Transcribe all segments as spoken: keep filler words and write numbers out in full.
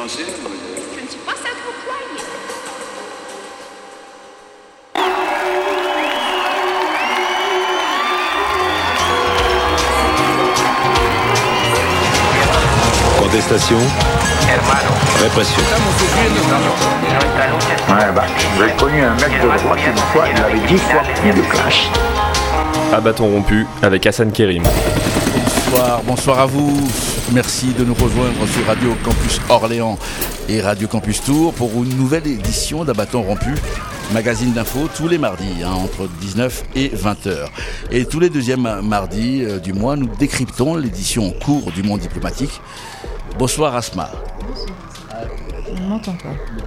pensez? Je ne suis pas ça que vous croyez. Contestation, répression. Ouais, bah, j'ai connu un mec de droite une fois, il avait dix fois plus de clash. À bâton rompu avec Hassan Kérim. Bonsoir, bonsoir à vous. Merci de nous rejoindre sur Radio Campus Orléans et Radio Campus Tours pour une nouvelle édition d'À bâton rompu, magazine d'info tous les mardis, hein, entre dix-neuf et vingt heures. Et tous les deuxièmes mardis euh, du mois, nous décryptons l'édition en cours du monde diplomatique. Bonsoir Asma. On ne m'entend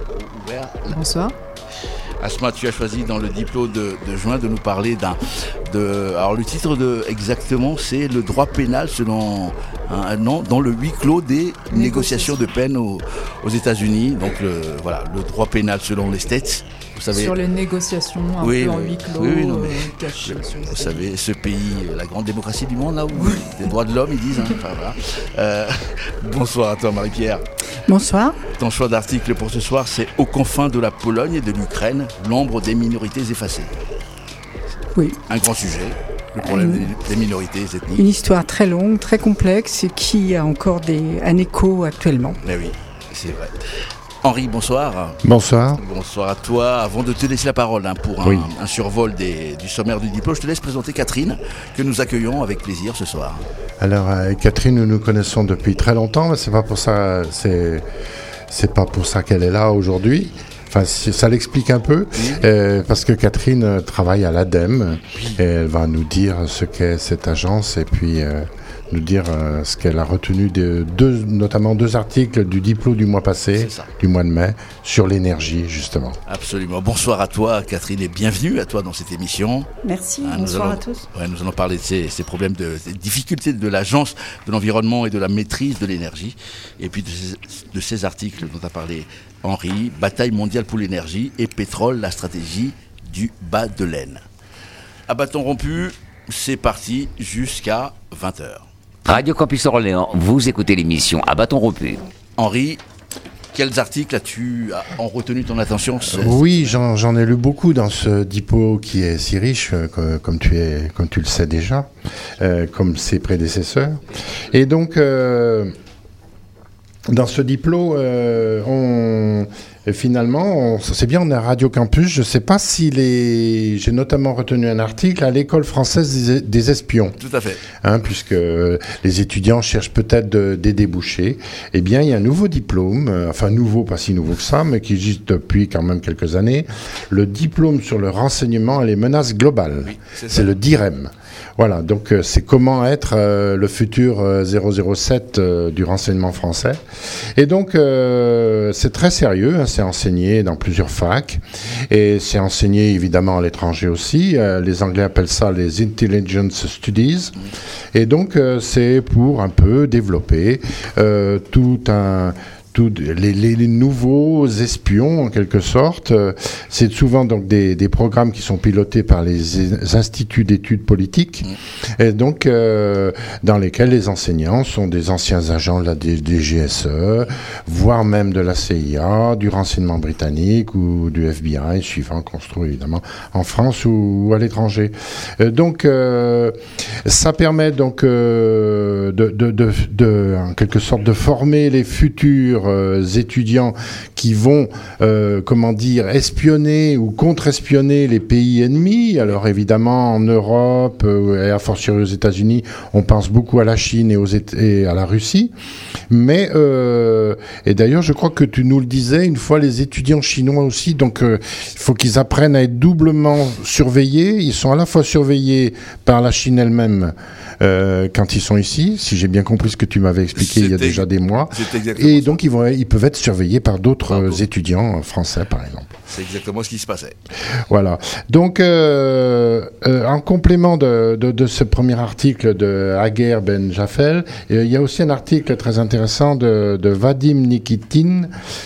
pas. Bonsoir. Asma, tu as choisi dans le diplôme de, de juin de nous parler d'un... De, alors le titre de, exactement, c'est le droit pénal selon un nom dans le huis clos des négociations de peine aux, aux États-Unis. Donc le, voilà, le droit pénal selon les States. Vous savez, sur les négociations un oui, peu en le, huis clos, oui, oui, non, mais, euh, cachés. Vous savez, ce pays, la grande démocratie du monde, là où les droits de l'homme, ils disent. Hein, enfin, voilà. euh, bonsoir à toi, Marie-Pierre. Bonsoir. Ton choix d'article pour ce soir, c'est Aux confins de la Pologne et de l'Ukraine, l'ombre des minorités effacées. Oui. Un grand sujet, le problème une, des minorités ethniques. Une histoire très longue, très complexe et qui a encore des, un écho actuellement. Mais oui, c'est vrai. Henri, bonsoir. Bonsoir. Bonsoir à toi. Avant de te laisser la parole hein, pour un, oui. un survol des, du sommaire du diplôme, je te laisse présenter Catherine, que nous accueillons avec plaisir ce soir. Alors, euh, Catherine, nous nous connaissons depuis très longtemps, mais c'est pas pour ça, c'est, c'est pas pour ça qu'elle est là aujourd'hui. Enfin, ça l'explique un peu, oui. euh, parce que Catherine travaille à l'ADEME, oui. et elle va nous dire ce qu'est cette agence, et puis euh, nous dire euh, ce qu'elle a retenu de deux, notamment deux articles du diplôme du mois passé, du mois de mai, sur l'énergie, justement. Absolument. Bonsoir à toi, Catherine, et bienvenue à toi dans cette émission. Merci, hein, bonsoir allons, à tous. Ouais, nous allons parler de ces, ces problèmes, de ces difficultés de l'agence de l'environnement et de la maîtrise de l'énergie, et puis de ces, de ces articles dont a parlé Henri, bataille mondiale pour l'énergie et pétrole, la stratégie du bas de laine. À bâton rompu, c'est parti jusqu'à vingt heures. Radio Campus Orléans, vous écoutez l'émission À bâton rompu. Henri, quels articles as-tu en retenu ton attention? Oui, j'en, j'en ai lu beaucoup dans ce dipo qui est si riche, comme, comme, tu, es, comme tu le sais déjà, euh, comme ses prédécesseurs. Et donc... Euh, Dans ce diplôme, euh, on, finalement, on, c'est bien, on est à Radio Campus. Je ne sais pas si les... J'ai notamment retenu un article à l'école française des, des espions. Tout à fait. Hein, puisque les étudiants cherchent peut-être de, des débouchés. Eh bien, il y a un nouveau diplôme, euh, enfin nouveau, pas si nouveau que ça, mais qui existe depuis quand même quelques années. Le diplôme sur le renseignement et les menaces globales. Oui, c'est, c'est le DIREM. Voilà, donc euh, c'est comment être euh, le futur euh, zéro zéro sept euh, du renseignement français. Et donc, euh, c'est très sérieux, hein, c'est enseigné dans plusieurs facs, et c'est enseigné évidemment à l'étranger aussi. Euh, les Anglais appellent ça les Intelligence Studies. Et donc, euh, c'est pour un peu développer euh, tout un... Les, les, les nouveaux espions, en quelque sorte. C'est souvent donc des, des programmes qui sont pilotés par les instituts d'études politiques, mmh. et donc euh, dans lesquels les enseignants sont des anciens agents de la D G S E, voire même de la C I A, du renseignement britannique ou du F B I, suivant qu'on se trouve évidemment en France ou, ou à l'étranger. Euh, donc, euh, ça permet donc euh, de, de, de, de, en quelque sorte, de former les futurs Euh, étudiants qui vont, euh, comment dire, espionner ou contre-espionner les pays ennemis. Alors évidemment, en Europe euh, et à fortiori aux États-Unis, on pense beaucoup à la Chine et, aux Éta- et à la Russie. Mais, euh, et d'ailleurs, je crois que tu nous le disais, une fois, les étudiants chinois aussi, donc euh, il faut qu'ils apprennent à être doublement surveillés. Ils sont à la fois surveillés par la Chine elle-même, Euh, quand ils sont ici, si j'ai bien compris ce que tu m'avais expliqué il y a déjà des mois. Et donc, ils, vont, ils peuvent être surveillés par d'autres euh, étudiants français, par exemple. C'est exactement ce qui se passait. Voilà. Donc, euh, euh, en complément de, de, de ce premier article de Hager Ben Jaffel, euh, il y a aussi un article très intéressant de, de Vadim Nikitin,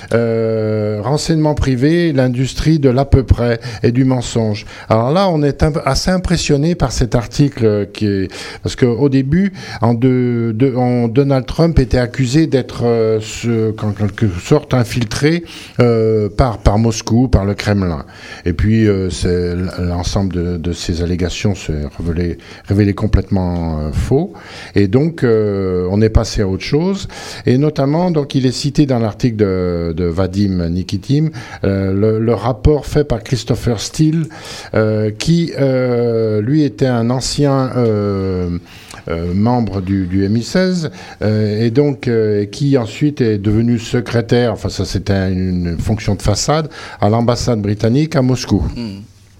euh, renseignement privé, l'industrie de l'à peu près et du mensonge. Alors là, on est un, assez impressionné par cet article qui est, parce qu'au début, en, de, de, en Donald Trump était accusé d'être, euh, ce, en quelque sorte, infiltré euh, par, par Moscou, par le Kremlin. Et puis, euh, c'est, l'ensemble de, de ces allégations s'est révélé, révélé complètement euh, faux. Et donc, euh, on est passé à autre chose. Et notamment, donc, il est cité dans l'article de, de Vadim Nikitin, euh, le, le rapport fait par Christopher Steele, euh, qui, euh, lui, était un ancien euh, euh, membre du, du M I seize, euh, et donc, euh, qui ensuite est devenu secrétaire, enfin, ça c'était une, une fonction de façade, à l'ambassade britannique à Moscou. Mmh.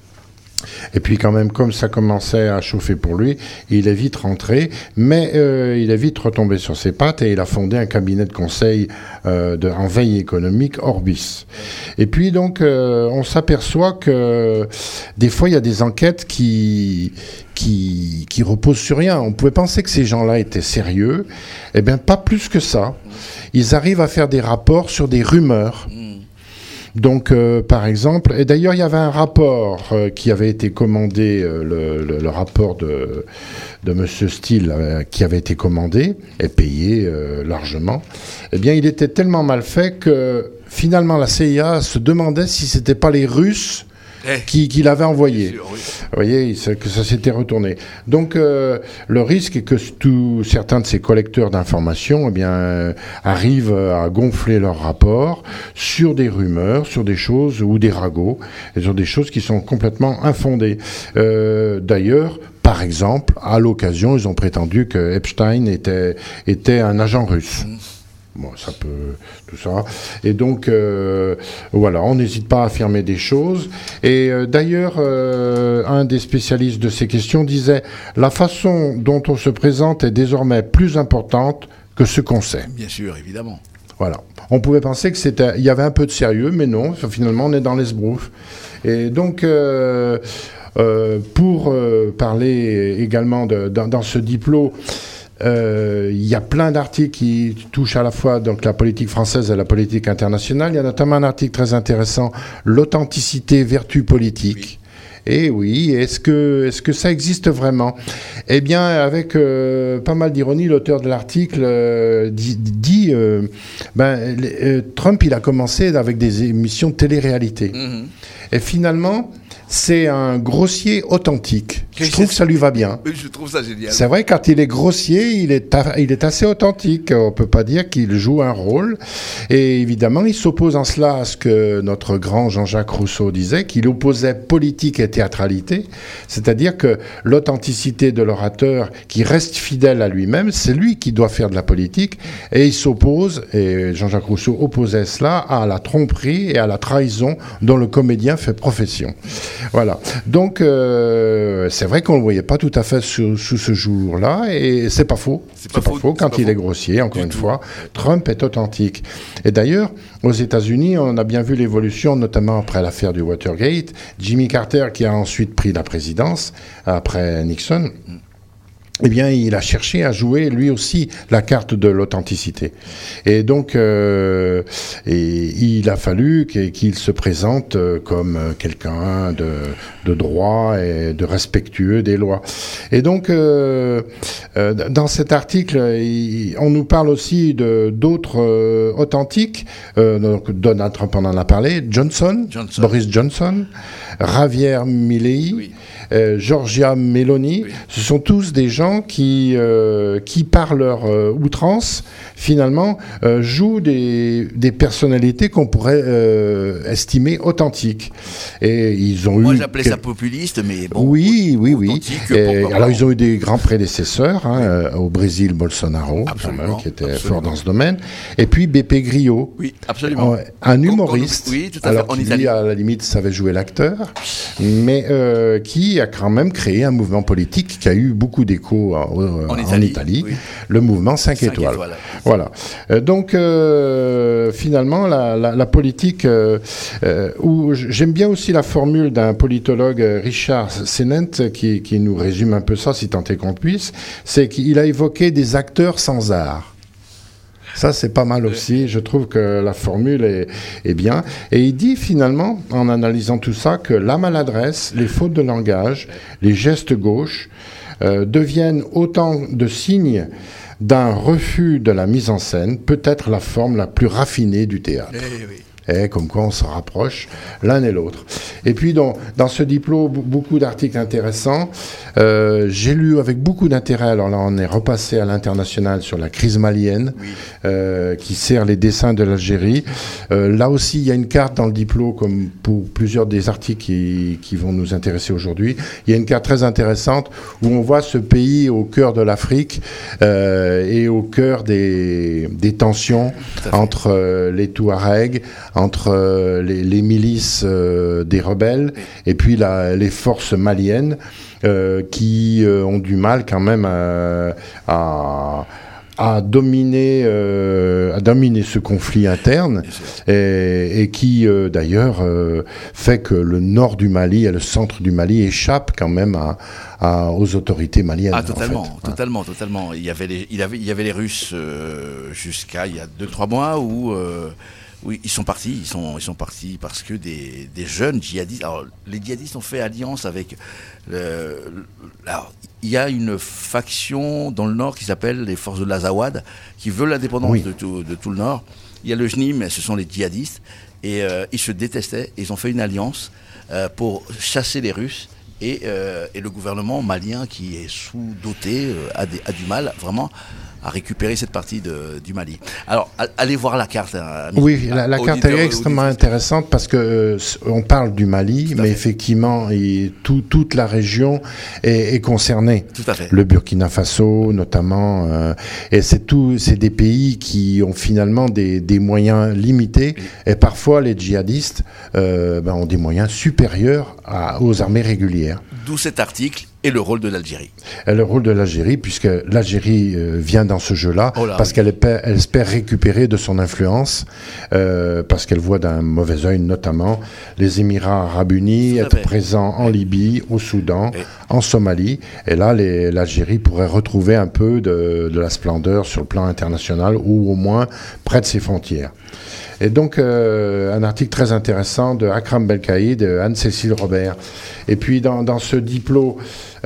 Et puis quand même, comme ça commençait à chauffer pour lui, il est vite rentré, mais euh, il est vite retombé sur ses pattes et il a fondé un cabinet de conseil euh, de, en veille économique, Orbis. Et puis donc, euh, on s'aperçoit que des fois, il y a des enquêtes qui... Qui, qui reposent sur rien. On pouvait penser que ces gens-là étaient sérieux. Eh bien, pas plus que ça. Ils arrivent à faire des rapports sur des rumeurs. Donc, euh, par exemple, et d'ailleurs, il y avait un rapport euh, qui avait été commandé, euh, le, le, le rapport de, de Monsieur Steele, euh, qui avait été commandé et payé euh, largement. Eh bien, il était tellement mal fait que finalement, la C I A se demandait si c'était pas les Russes Qui, qui l'avait envoyé. Sûr, oui. Vous voyez, que ça s'était retourné. Donc, euh, le risque est que tout, certains de ces collecteurs d'informations, eh bien, euh, arrivent à gonfler leurs rapports sur des rumeurs, sur des choses ou des ragots, et sur des choses qui sont complètement infondées. Euh, d'ailleurs, par exemple, à l'occasion, ils ont prétendu que Epstein était, était un agent russe. Mmh. Bon, ça peut, tout ça. Et donc, euh, voilà, on n'hésite pas à affirmer des choses. Et euh, d'ailleurs, euh, un des spécialistes de ces questions disait « La façon dont on se présente est désormais plus importante que ce qu'on sait. » Bien sûr, évidemment. Voilà. On pouvait penser que c'était, il y avait un peu de sérieux, mais non, finalement, on est dans l'esbrouf. Et donc... Euh, euh, pour euh, parler également de, dans, dans ce diplôme, il euh, y a plein d'articles qui touchent à la fois donc, la politique française et la politique internationale. Il y a notamment un article très intéressant, « L'authenticité, vertu politique ». Et oui, est-ce que, est-ce que ça existe vraiment ? Eh bien, avec euh, pas mal d'ironie, l'auteur de l'article euh, dit, dit euh, ben, euh, Trump, il a commencé avec des émissions de télé-réalité. Mmh. Et finalement... c'est un grossier authentique. Je trouve que ça lui va bien. Je trouve ça génial. C'est vrai, quand il est grossier, il est, a, il est assez authentique. On ne peut pas dire qu'il joue un rôle. Et évidemment, il s'oppose en cela à ce que notre grand Jean-Jacques Rousseau disait, qu'il opposait politique et théâtralité. C'est-à-dire que l'authenticité de l'orateur qui reste fidèle à lui-même, c'est lui qui doit faire de la politique. Et il s'oppose, et Jean-Jacques Rousseau opposait cela, à la tromperie et à la trahison dont le comédien fait profession. Voilà. Donc, euh, c'est vrai qu'on ne le voyait pas tout à fait sous, sous ce jour-là, et c'est pas faux. C'est pas, c'est faux, pas faux. Quand pas il faux. Est grossier, encore du une tout. Fois, Trump est authentique. Et d'ailleurs, aux États-Unis, on a bien vu l'évolution, notamment après l'affaire du Watergate. Jimmy Carter, qui a ensuite pris la présidence, après Nixon... eh bien, il a cherché à jouer, lui aussi, la carte de l'authenticité. Et donc, euh, et il a fallu qu'il se présente comme quelqu'un de, de droit et de respectueux des lois. Et donc, euh, euh, dans cet article, il, on nous parle aussi de d'autres euh, authentiques. Euh, donc, Donald Trump en a parlé, Johnson, Johnson. Boris Johnson, Javier Milei, oui. euh, Giorgia Meloni. Oui. Ce sont tous des gens qui, euh, qui par leur euh, outrance, finalement, euh, jouent des, des personnalités qu'on pourrait euh, estimer authentiques. Et ils ont Moi, eu... j'appelais quel... ça populiste, mais bon... Oui, oui, oui. Et, alors, ils ont eu des grands prédécesseurs, hein, euh, au Brésil, Bolsonaro, quand même, qui était absolument. Fort dans ce domaine. Et puis, Beppe Grillo. Oui, absolument. Euh, un humoriste. On, on, oui, tout à alors, fait. qui, lui, à la limite, savait jouer l'acteur, mais euh, qui a quand même créé un mouvement politique qui a eu beaucoup d'écho en, en Italie, en Italie oui. le mouvement cinq étoiles. étoiles. Voilà. Euh, donc, euh, finalement, la, la, la politique, euh, euh, où j'aime bien aussi la formule d'un politologue, Richard Sennett, qui, qui nous résume un peu ça, si tant est qu'on puisse, c'est qu'il a évoqué des acteurs sans art. Ça, c'est pas mal aussi. Je trouve que la formule est, est bien. Et il dit finalement, en analysant tout ça, que la maladresse, les fautes de langage, les gestes gauches euh, deviennent autant de signes d'un refus de la mise en scène, peut-être la forme la plus raffinée du théâtre. Eh oui. Et comme quoi on se rapproche l'un et l'autre. Et puis dans, dans ce diplôme, beaucoup d'articles intéressants. Euh, j'ai lu avec beaucoup d'intérêt, alors là on est repassé à l'international sur la crise malienne, oui. euh, qui sert les dessins de l'Algérie. Euh, là aussi il y a une carte dans le diplôme, comme pour plusieurs des articles qui, qui vont nous intéresser aujourd'hui. Il y a une carte très intéressante où on voit ce pays au cœur de l'Afrique euh, et au cœur des, des tensions entre euh, les Touaregs, entre euh, les, les milices euh, des rebelles et puis la, les forces maliennes euh, qui euh, ont du mal quand même à, à, à, dominer, euh, à dominer ce conflit interne et, et qui euh, d'ailleurs euh, fait que le nord du Mali et le centre du Mali échappent quand même à, à, aux autorités maliennes. Ah, totalement, en fait. totalement, hein. totalement. Il y avait les, il avait, il y avait les Russes euh, jusqu'à il y a deux trois mois où euh, Oui, ils sont partis, ils sont, ils sont partis parce que des, des jeunes djihadistes. Alors, les djihadistes ont fait alliance avec. Le, alors, il y a une faction dans le nord qui s'appelle les forces de l'Azawad, qui veulent l'indépendance oui. de, tout, de tout le nord. Il y a le J N I M, mais ce sont les djihadistes, et euh, ils se détestaient. Et ils ont fait une alliance euh, pour chasser les Russes. Et, euh, et le gouvernement malien, qui est sous-doté, euh, a, des, a du mal vraiment à récupérer cette partie de, du Mali. Alors, allez voir la carte. Hein, oui, la, la carte est extrêmement intéressante parce que euh, on parle du Mali, mais fait. effectivement, il, tout, toute la région est, est concernée. Tout à fait. Le Burkina Faso, notamment, euh, et c'est tout, c'est des pays qui ont finalement des, des moyens limités, oui. et parfois les djihadistes euh, ben, ont des moyens supérieurs à, aux armées régulières. D'où cet article. Et le rôle de l'Algérie. Et le rôle de l'Algérie, puisque l'Algérie euh, vient dans ce jeu-là, oh là, parce oui. qu'elle espère, elle espère récupérer de son influence, euh, parce qu'elle voit d'un mauvais œil notamment les Émirats arabes unis être présents en Libye, au Soudan, et... en Somalie. Et là, les, l'Algérie pourrait retrouver un peu de, de la splendeur sur le plan international, ou au moins près de ses frontières. Et donc, euh, un article très intéressant de Akram Belkaïd, de Anne-Cécile Robert. Et puis, dans, dans ce diplôme,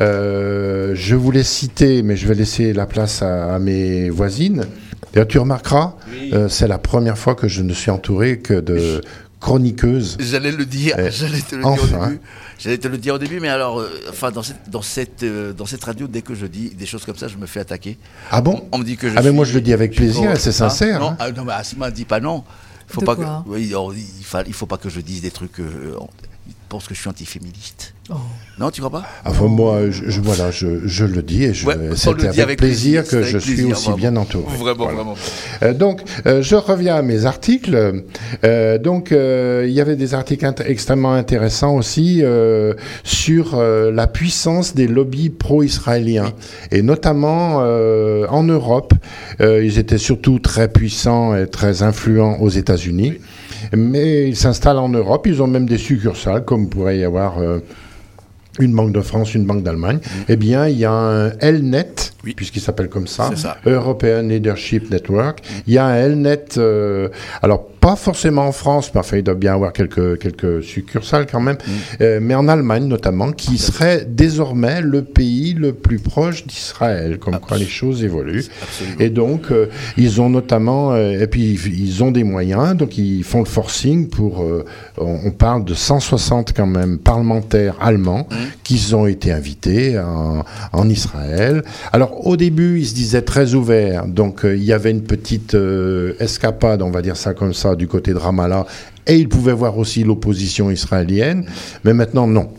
euh, je voulais citer, mais je vais laisser la place à, à mes voisines. D'ailleurs, tu remarqueras, oui. euh, c'est la première fois que je ne suis entouré que de chroniqueuses. J'allais le dire, euh, j'allais te le enfin. dire au début. J'allais te le dire au début, mais alors, euh, enfin, dans cette, dans cette, euh, dans cette radio, dès que je dis des choses comme ça, je me fais attaquer. Ah bon ? On, on me dit que je Ah, mais suis, moi, je le dis avec plaisir, et c'est sincère. Non, hein. ah, non, mais Asma dit pas non. Faut de pas quoi que, oui, oh, il, faut, il faut pas que je dise des trucs. Euh, ils pensent que je suis antiféministe. Oh. Non, tu crois pas ? Enfin, moi, je, je, voilà, je, je le dis et je, ouais, c'était avec, avec plaisir, plaisir que je suis plaisir, aussi vraiment. bien entouré. Vraiment, voilà. vraiment. Euh, donc, euh, je reviens à mes articles. Euh, donc, euh, il y avait des articles int- extrêmement intéressants aussi euh, sur euh, la puissance des lobbies pro-israéliens. Et notamment euh, en Europe, euh, ils étaient surtout très puissants et très influents aux États-Unis. Oui. Mais ils s'installent en Europe, ils ont même des succursales, comme pourrait y avoir euh, une banque de France, une banque d'Allemagne. Mmh. Eh bien, il y a un Elnet, oui. puisqu'il s'appelle comme ça, ça. European Leadership Network. Mmh. Il y a un Elnet, euh, alors pas forcément en France, mais enfin, il doit bien avoir quelques, quelques succursales quand même, mmh. euh, mais en Allemagne notamment, qui serait désormais le pays le plus proche d'Israël, comme Absolument. quoi les choses évoluent. Absolument. Et donc, euh, ils ont notamment, euh, et puis ils ont des moyens, donc ils font le forcing pour, euh, on, on parle de cent soixante quand même parlementaires allemands, mmh. qui ont été invités en, en Israël. Alors, au début, ils se disaient très ouverts, donc euh, il y avait une petite euh, escapade, on va dire ça comme ça, du côté de Ramallah, et ils pouvaient voir aussi l'opposition israélienne, mais maintenant, non.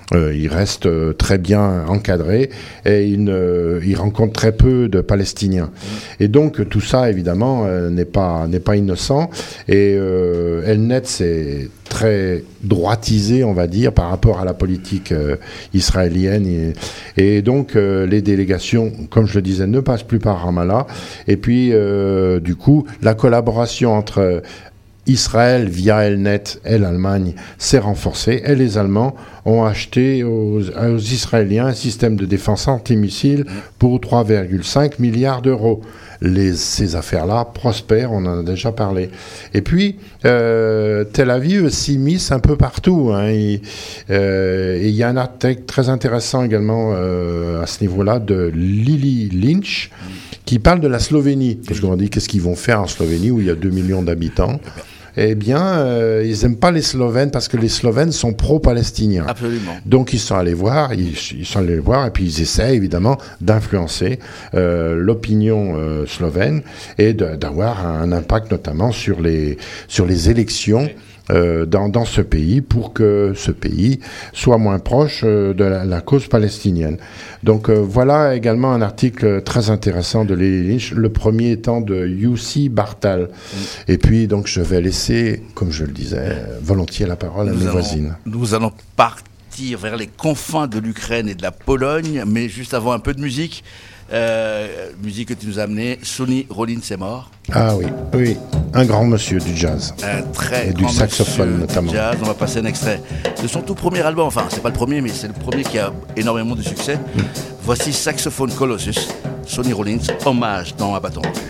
Euh, il reste euh, très bien encadré et il, ne, il rencontre très peu de Palestiniens. Et donc tout ça évidemment euh, n'est pas n'est pas innocent. Et euh, Elnet c'est très droitisé, on va dire, par rapport à la politique euh, israélienne. Et, et donc, euh, les délégations, comme je le disais, ne passent plus par Ramallah. Et puis, euh, du coup, la collaboration entre Israël via Elnet et l'Allemagne s'est renforcée. Et les Allemands ont acheté aux, aux Israéliens un système de défense antimissile pour trois virgule cinq milliards d'euros. Les, ces affaires-là prospèrent, on en a déjà parlé. Et puis, euh, Tel Aviv s'immisce un peu partout. Hein. Il euh, y a un article très intéressant également euh, à ce niveau-là de Lily Lynch qui parle de la Slovénie. Parce qu'on dit qu'est-ce qu'ils vont faire en Slovénie où il y a deux millions d'habitants. Eh bien, euh, ils n'aiment pas les Slovènes parce que les Slovènes sont pro-palestiniens. Absolument. Donc, ils sont allés voir, ils, ils sont allés voir, et puis ils essaient évidemment d'influencer euh, l'opinion euh, slovène et de, d'avoir un impact notamment sur les sur les élections. Euh, dans, dans ce pays pour que ce pays soit moins proche euh, de la, la cause palestinienne. Donc euh, voilà également un article très intéressant de Lily Lynch, le premier étant de Yussi Bartal. Mm. Et puis donc je vais laisser, comme je le disais, volontiers la parole à nous mes allons, voisines. Nous allons partir vers les confins de l'Ukraine et de la Pologne, mais juste avant un peu de musique. Euh, musique que tu nous as amenée, Sonny Rollins est mort. Ah oui, oui, un grand monsieur du jazz. Un très et grand du saxophone monsieur notamment. Du jazz. On va passer un extrait de son tout premier album. Enfin, c'est pas le premier, mais c'est le premier qui a énormément de succès. Mm. Voici Saxophone Colossus, Sonny Rollins, hommage dans Un bâton rompu.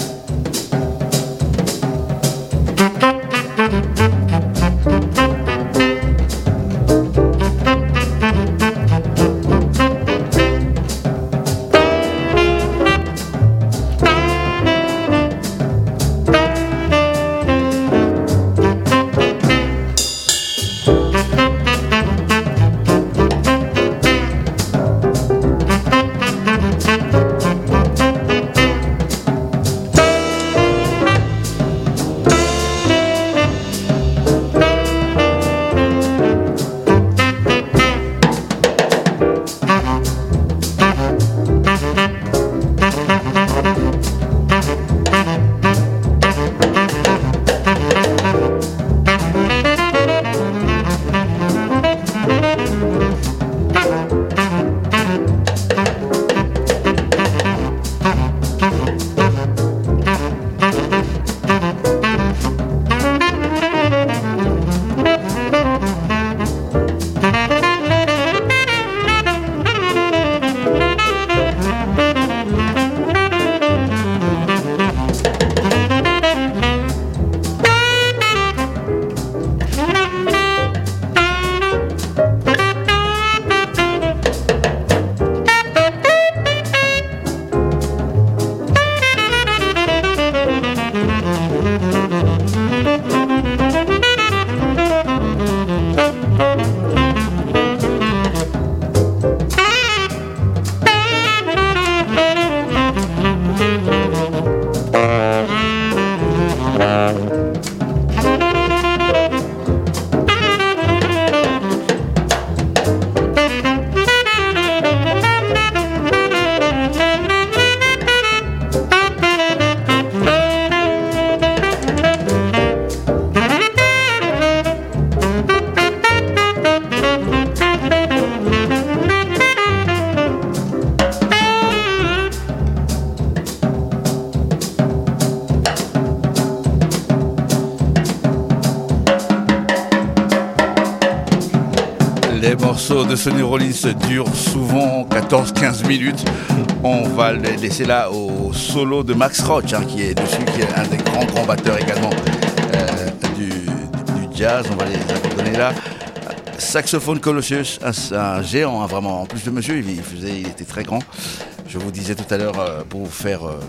Les morceaux de Sonny Rollins durent souvent quatorze à quinze minutes. On va les laisser là au solo de Max Roach, hein, qui est dessus, qui est un des grands grands batteurs également euh, du, du jazz. On va les abandonner là. Saxophone Colossus, un, un géant, hein, vraiment. En plus, le monsieur, il, il, faisait, il était très grand. Je vous disais tout à l'heure, euh, pour vous faire euh,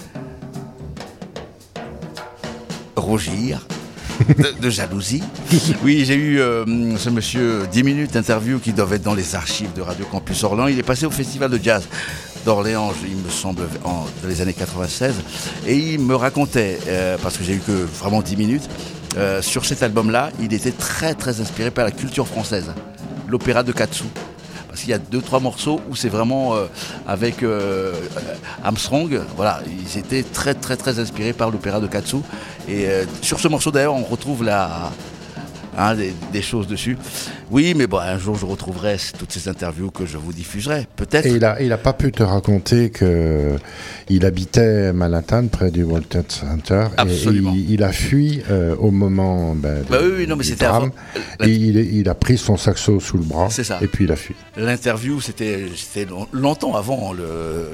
rougir. De, de jalousie. Oui, j'ai eu euh, ce monsieur dix minutes d'interview qui doivent être dans les archives de Radio Campus Orléans. Il est passé au Festival de Jazz d'Orléans, il me semble, en, dans les années quatre-vingt-seize. Et il me racontait, euh, parce que j'ai eu que vraiment dix minutes, euh, sur cet album-là, il était très très inspiré par la culture française. l'opéra de Katsu. Parce qu'il y a deux, trois morceaux où c'est vraiment euh, avec euh, Armstrong. Voilà, ils étaient très, très, très inspirés par l'opéra de Katsu. Et euh, sur ce morceau, d'ailleurs, on retrouve la... Hein, des, des choses dessus. Oui, mais bon, un jour je retrouverai toutes ces interviews que je vous diffuserai, peut-être. Et il a, il a pas pu te raconter que il habitait Manhattan, près du World Trade Center. Absolument. Et il, il a fui euh, au moment ben, bah de, oui, oui, non, mais du c'était drame. avant. Et il, il a pris son saxo sous le bras. C'est ça. Et puis il a fui. L'interview, c'était, c'était longtemps avant le,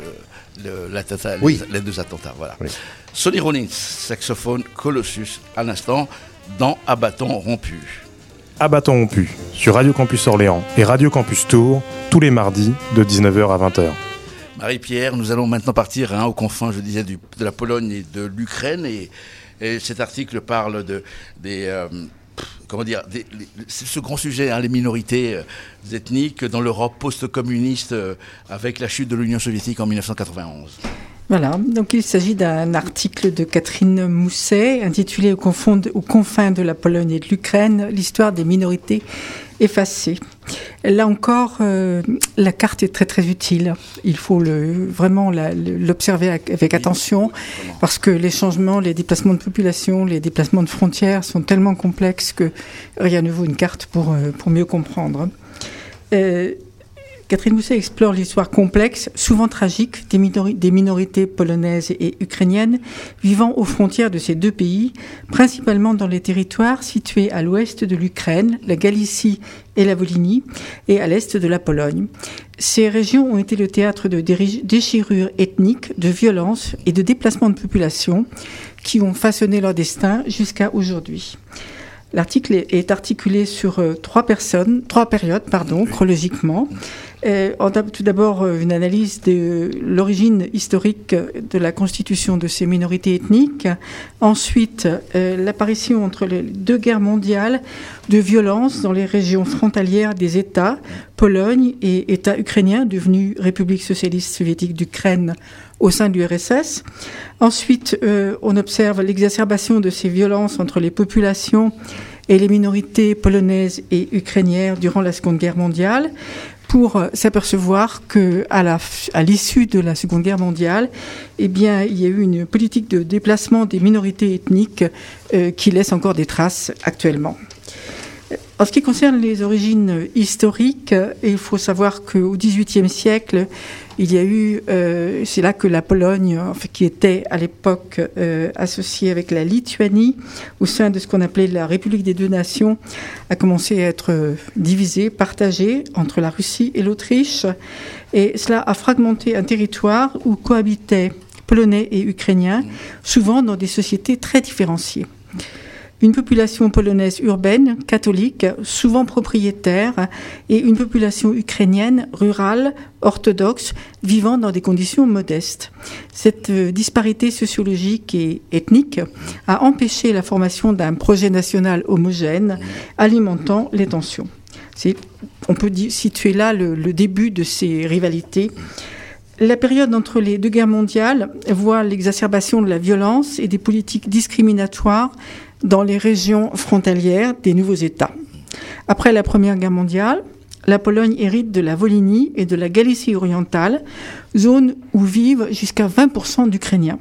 le, l'attentat, oui. les, les deux attentats. Voilà. Oui. Sonny Rollins, saxophone Colossus, à l'instant, dans À bâton rompu. À bâton rompu, sur Radio Campus Orléans et Radio Campus Tours, tous les mardis de dix-neuf heures à vingt heures. Marie-Pierre, nous allons maintenant partir hein, aux confins, je disais, du, de la Pologne et de l'Ukraine. Et, et cet article parle de, des... Euh, comment dire, des, les, c'est ce grand sujet, hein, les minorités euh, ethniques dans l'Europe post-communiste euh, avec la chute de l'Union soviétique en dix-neuf cent quatre-vingt-onze. Voilà, donc il s'agit d'un article de Catherine Mousset intitulé aux, confond, aux confins de la Pologne et de l'Ukraine, l'histoire des minorités effacées. Là encore, euh, la carte est très très utile. Il faut le, vraiment la, l'observer avec attention parce que les changements, les déplacements de population, les déplacements de frontières sont tellement complexes que rien ne vaut une carte pour, pour mieux comprendre. Euh, Catherine Mousset explore l'histoire complexe, souvent tragique, des, minori- des minorités polonaises et ukrainiennes vivant aux frontières de ces deux pays, principalement dans les territoires situés à l'ouest de l'Ukraine, la Galicie et la Volhynie, et à l'est de la Pologne. Ces régions ont été le théâtre de déchirures ethniques, de violences et de déplacements de population qui ont façonné leur destin jusqu'à aujourd'hui. L'article est articulé sur euh, trois personnes, trois périodes, pardon, chronologiquement. Euh, tout d'abord, une analyse de l'origine historique de la constitution de ces minorités ethniques. Ensuite, euh, l'apparition entre les deux guerres mondiales de violences dans les régions frontalières des États, Pologne et État ukrainien, devenu République socialiste soviétique d'Ukraine au sein du R S S. Ensuite, euh, on observe l'exacerbation de ces violences entre les populations et les minorités polonaises et ukrainiennes durant la Seconde Guerre mondiale, pour s'apercevoir que à, la, à l'issue de la Seconde Guerre mondiale, eh bien, il y a eu une politique de déplacement des minorités ethniques euh, qui laisse encore des traces actuellement. En ce qui concerne les origines historiques, il faut savoir qu'au dix-huitième siècle, il y a eu, euh, c'est là que la Pologne, enfin, qui était à l'époque euh, associée avec la Lituanie, au sein de ce qu'on appelait la République des deux nations, a commencé à être euh, divisée, partagée entre la Russie et l'Autriche. Et cela a fragmenté un territoire où cohabitaient Polonais et Ukrainiens, souvent dans des sociétés très différenciées. Une population polonaise urbaine, catholique, souvent propriétaire, et une population ukrainienne, rurale, orthodoxe, vivant dans des conditions modestes. Cette disparité sociologique et ethnique a empêché la formation d'un projet national homogène, alimentant les tensions. C'est, on peut situer là le, le début de ces rivalités. La période entre les deux guerres mondiales voit l'exacerbation de la violence et des politiques discriminatoires dans les régions frontalières des nouveaux États. Après la Première Guerre mondiale, la Pologne hérite de la Volhynie et de la Galicie orientale, zone où vivent jusqu'à vingt pour cent d'Ukrainiens.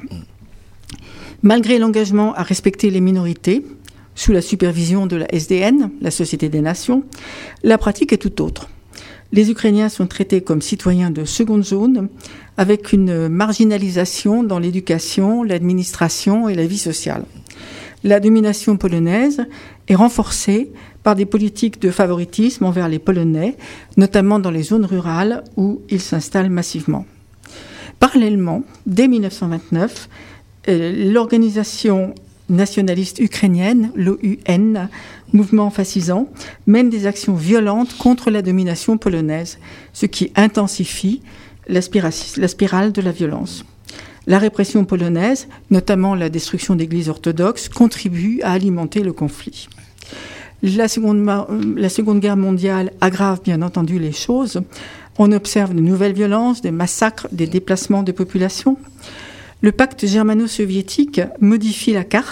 Malgré l'engagement à respecter les minorités, sous la supervision de la S D N, la Société des Nations, la pratique est tout autre. Les Ukrainiens sont traités comme citoyens de seconde zone, avec une marginalisation dans l'éducation, l'administration et la vie sociale. La domination polonaise est renforcée par des politiques de favoritisme envers les Polonais, notamment dans les zones rurales où ils s'installent massivement. Parallèlement, dès dix-neuf cent vingt-neuf, l'organisation nationaliste ukrainienne, l'O U N, mouvement fascisant, mène des actions violentes contre la domination polonaise, ce qui intensifie la spirale de la violence. La répression polonaise, notamment la destruction d'églises orthodoxes, contribue à alimenter le conflit. La seconde, la Seconde Guerre mondiale aggrave bien entendu les choses. On observe de nouvelles violences, des massacres, des déplacements de population. Le pacte germano-soviétique modifie la carte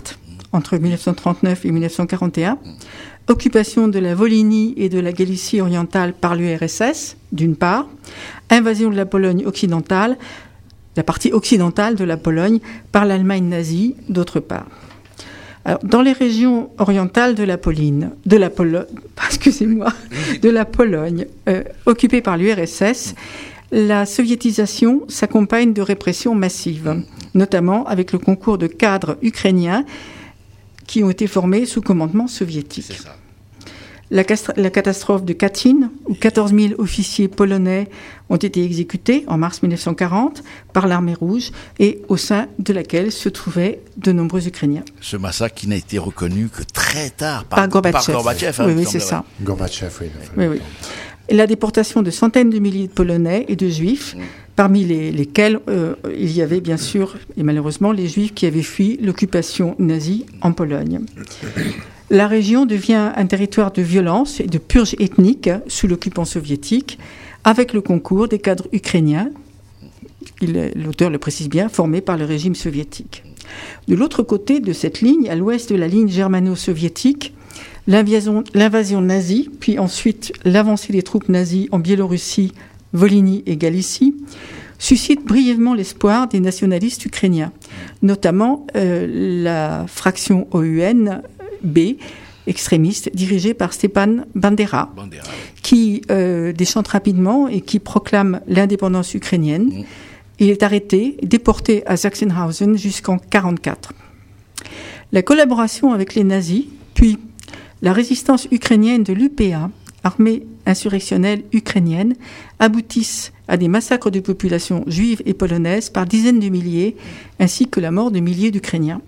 entre mille neuf cent trente-neuf et mille neuf cent quarante et un, occupation de la Volhynie et de la Galicie orientale par l'U R S S, d'une part, invasion de la Pologne occidentale, la partie occidentale de la Pologne, par l'Allemagne nazie, d'autre part. Alors, dans les régions orientales de la Pologne, de la Pologne, excusez-moi, de la Pologne, euh, occupée par l'U R S S, la soviétisation s'accompagne de répressions massives, notamment avec le concours de cadres ukrainiens qui ont été formés sous commandement soviétique. C'est ça. La, castra- la catastrophe de Katyn, où quatorze mille officiers polonais ont été exécutés en mars mille neuf cent quarante par l'armée rouge et au sein de laquelle se trouvaient de nombreux Ukrainiens. Ce massacre qui n'a été reconnu que très tard par, par Gorbatchev. Par Gorbatchev hein, oui, oui, c'est ça. Gorbatchev, oui. oui, oui. Et la déportation de centaines de milliers de Polonais et de Juifs, mmh. parmi les, lesquels euh, il y avait bien sûr, et malheureusement, les Juifs qui avaient fui l'occupation nazie en Pologne. La région devient un territoire de violence et de purge ethnique sous l'occupant soviétique, avec le concours des cadres ukrainiens, il, l'auteur le précise bien, formés par le régime soviétique. De l'autre côté de cette ligne, à l'ouest de la ligne germano-soviétique, l'invasion, l'invasion nazie, puis ensuite l'avancée des troupes nazies en Biélorussie, Volhynie et Galicie, suscite brièvement l'espoir des nationalistes ukrainiens, notamment euh, la fraction O U N B, extrémiste, dirigée par Stepan Bandera, Bandera oui. qui euh, déchante rapidement et qui proclame l'indépendance ukrainienne. Mmh. Il est arrêté, déporté à Sachsenhausen jusqu'en mille neuf cent quarante-quatre. La collaboration avec les nazis, puis la résistance ukrainienne de l'U P A, armée insurrectionnelle ukrainienne, aboutissent à des massacres de populations juives et polonaises par dizaines de milliers, ainsi que la mort de milliers d'Ukrainiens.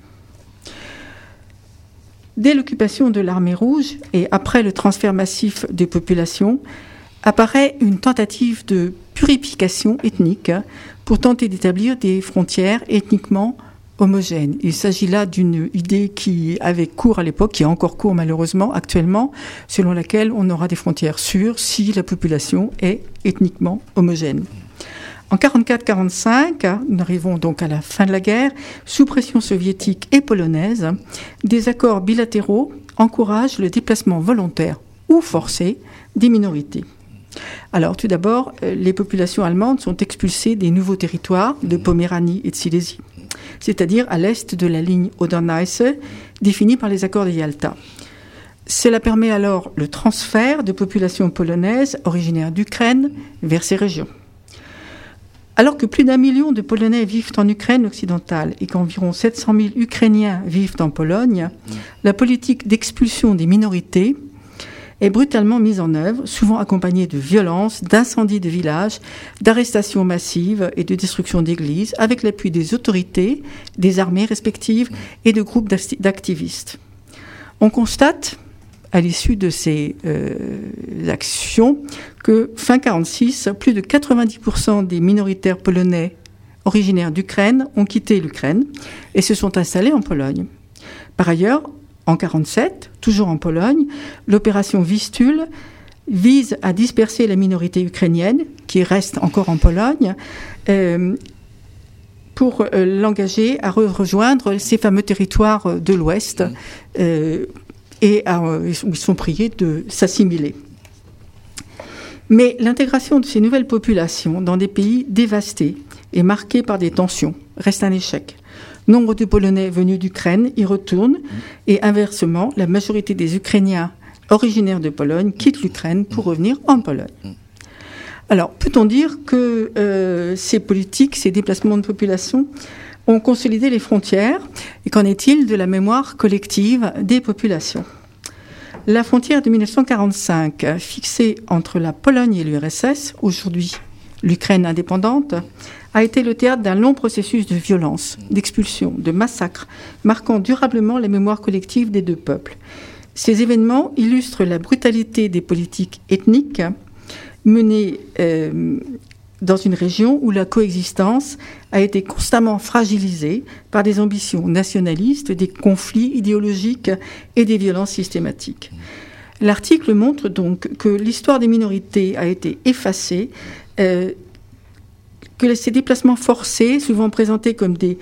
Dès l'occupation de l'armée rouge et après le transfert massif des populations, apparaît une tentative de purification ethnique pour tenter d'établir des frontières ethniquement homogènes. Il s'agit là d'une idée qui avait cours à l'époque, qui a encore cours malheureusement actuellement, selon laquelle on aura des frontières sûres si la population est ethniquement homogène. En quarante-quatre quarante-cinq, nous arrivons donc à la fin de la guerre, sous pression soviétique et polonaise, des accords bilatéraux encouragent le déplacement volontaire ou forcé des minorités. Alors, tout d'abord, les populations allemandes sont expulsées des nouveaux territoires de Poméranie et de Silésie, c'est-à-dire à l'est de la ligne Oder-Neisse, définie par les accords de Yalta. Cela permet alors le transfert de populations polonaises originaires d'Ukraine vers ces régions. Alors que plus d'un million de Polonais vivent en Ukraine occidentale et qu'environ sept cent mille Ukrainiens vivent en Pologne, mmh. la politique d'expulsion des minorités est brutalement mise en œuvre, souvent accompagnée de violences, d'incendies de villages, d'arrestations massives et de destruction d'églises, avec l'appui des autorités, des armées respectives et de groupes d'activistes. On constate, à l'issue de ces euh, actions, que fin quarante-six, plus de quatre-vingt-dix pour cent des minoritaires polonais originaires d'Ukraine ont quitté l'Ukraine et se sont installés en Pologne. Par ailleurs, en quarante-sept, toujours en Pologne, l'opération Vistule vise à disperser la minorité ukrainienne, qui reste encore en Pologne, euh, pour euh, l'engager à re- rejoindre ces fameux territoires de l'Ouest, euh, et à, euh, ils sont priés de s'assimiler. Mais l'intégration de ces nouvelles populations dans des pays dévastés et marqués par des tensions reste un échec. Nombre de Polonais venus d'Ukraine y retournent et inversement, la majorité des Ukrainiens originaires de Pologne quittent l'Ukraine pour revenir en Pologne. Alors, peut-on dire que euh, ces politiques, ces déplacements de population ont consolidé les frontières? Et qu'en est-il de la mémoire collective des populations? La frontière de mille neuf cent quarante-cinq, fixée entre la Pologne et l'U R S S, aujourd'hui l'Ukraine indépendante, a été le théâtre d'un long processus de violence, d'expulsion, de massacre, marquant durablement la mémoire collective des deux peuples. Ces événements illustrent la brutalité des politiques ethniques menées euh, dans une région où la coexistence a été constamment fragilisée par des ambitions nationalistes, des conflits idéologiques et des violences systématiques. L'article montre donc que l'histoire des minorités a été effacée, euh, que ces déplacements forcés, souvent présentés comme des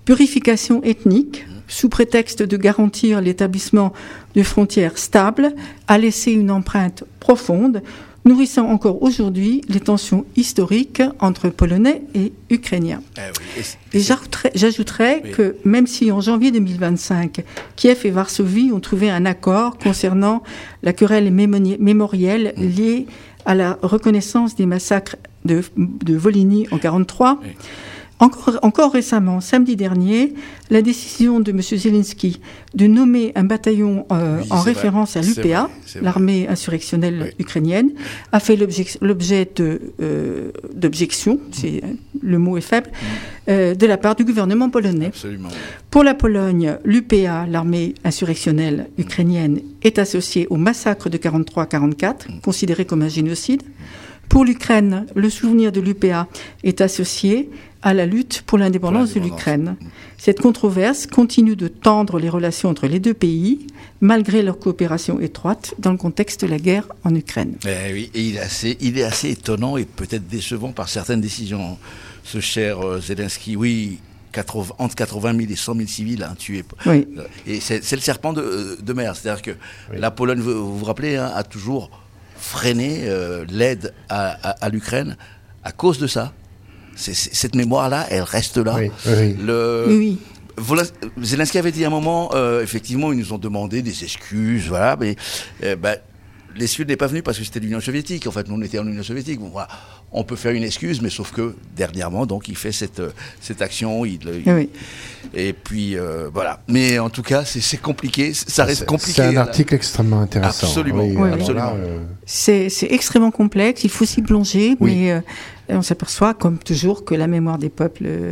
Purification ethnique, sous prétexte de garantir l'établissement de frontières stables, a laissé une empreinte profonde, nourrissant encore aujourd'hui les tensions historiques entre Polonais et Ukrainiens. Eh oui, et, et j'ajouterais, j'ajouterais oui. que même si en janvier deux mille vingt-cinq, Kiev et Varsovie ont trouvé un accord concernant la querelle mémorielle mmh. liée à la reconnaissance des massacres de, de Volhynie en mille neuf cent quarante-trois, oui. Encore, encore récemment, samedi dernier, la décision de M. Zelensky de nommer un bataillon euh, oui, en référence vrai. à l'U P A, l'armée insurrectionnelle oui. ukrainienne, a fait l'objet, l'objet de, euh, d'objections, c'est, le mot est faible, mmh. euh, de la part du gouvernement polonais. Absolument. Pour la Pologne, l'U P A, l'armée insurrectionnelle ukrainienne, est associée au massacre de quarante-trois quarante-quatre, mmh. considéré comme un génocide. Pour l'Ukraine, le souvenir de l'U P A est associé à la lutte pour l'indépendance, pour l'indépendance. de l'Ukraine. Cette controverse continue de tendre les relations entre les deux pays, malgré leur coopération étroite dans le contexte de la guerre en Ukraine. Eh oui, et il est assez, il est assez étonnant et peut-être décevant par certaines décisions. Ce cher euh, Zelensky, oui, quatre-vingts, entre quatre-vingt mille et cent mille civils hein, tués. Oui. Et c'est, c'est le serpent de, de mer. C'est-à-dire que oui. la Pologne, vous vous, vous rappelez, hein, a toujours freiné euh, l'aide à, à, à l'Ukraine à cause de ça. C'est, c'est, cette mémoire-là, elle reste là. Oui, oui. Le, oui. Voilà, Zelensky avait dit à un moment, euh, effectivement, ils nous ont demandé des excuses, voilà, mais euh, bah, l'excuse n'est pas venue parce que c'était l'Union soviétique. En fait, nous, on était en Union soviétique. Bon, voilà. On peut faire une excuse, mais sauf que, dernièrement, donc, il fait cette, cette action. Il, il, oui. Et puis, euh, voilà. Mais en tout cas, c'est, c'est compliqué. Ça reste c'est, compliqué. C'est un article là. extrêmement intéressant. Absolument. Oui, oui, absolument. Là, euh... c'est, c'est extrêmement complexe. Il faut s'y plonger, oui. mais... Euh, on s'aperçoit, comme toujours, que la mémoire des peuples euh,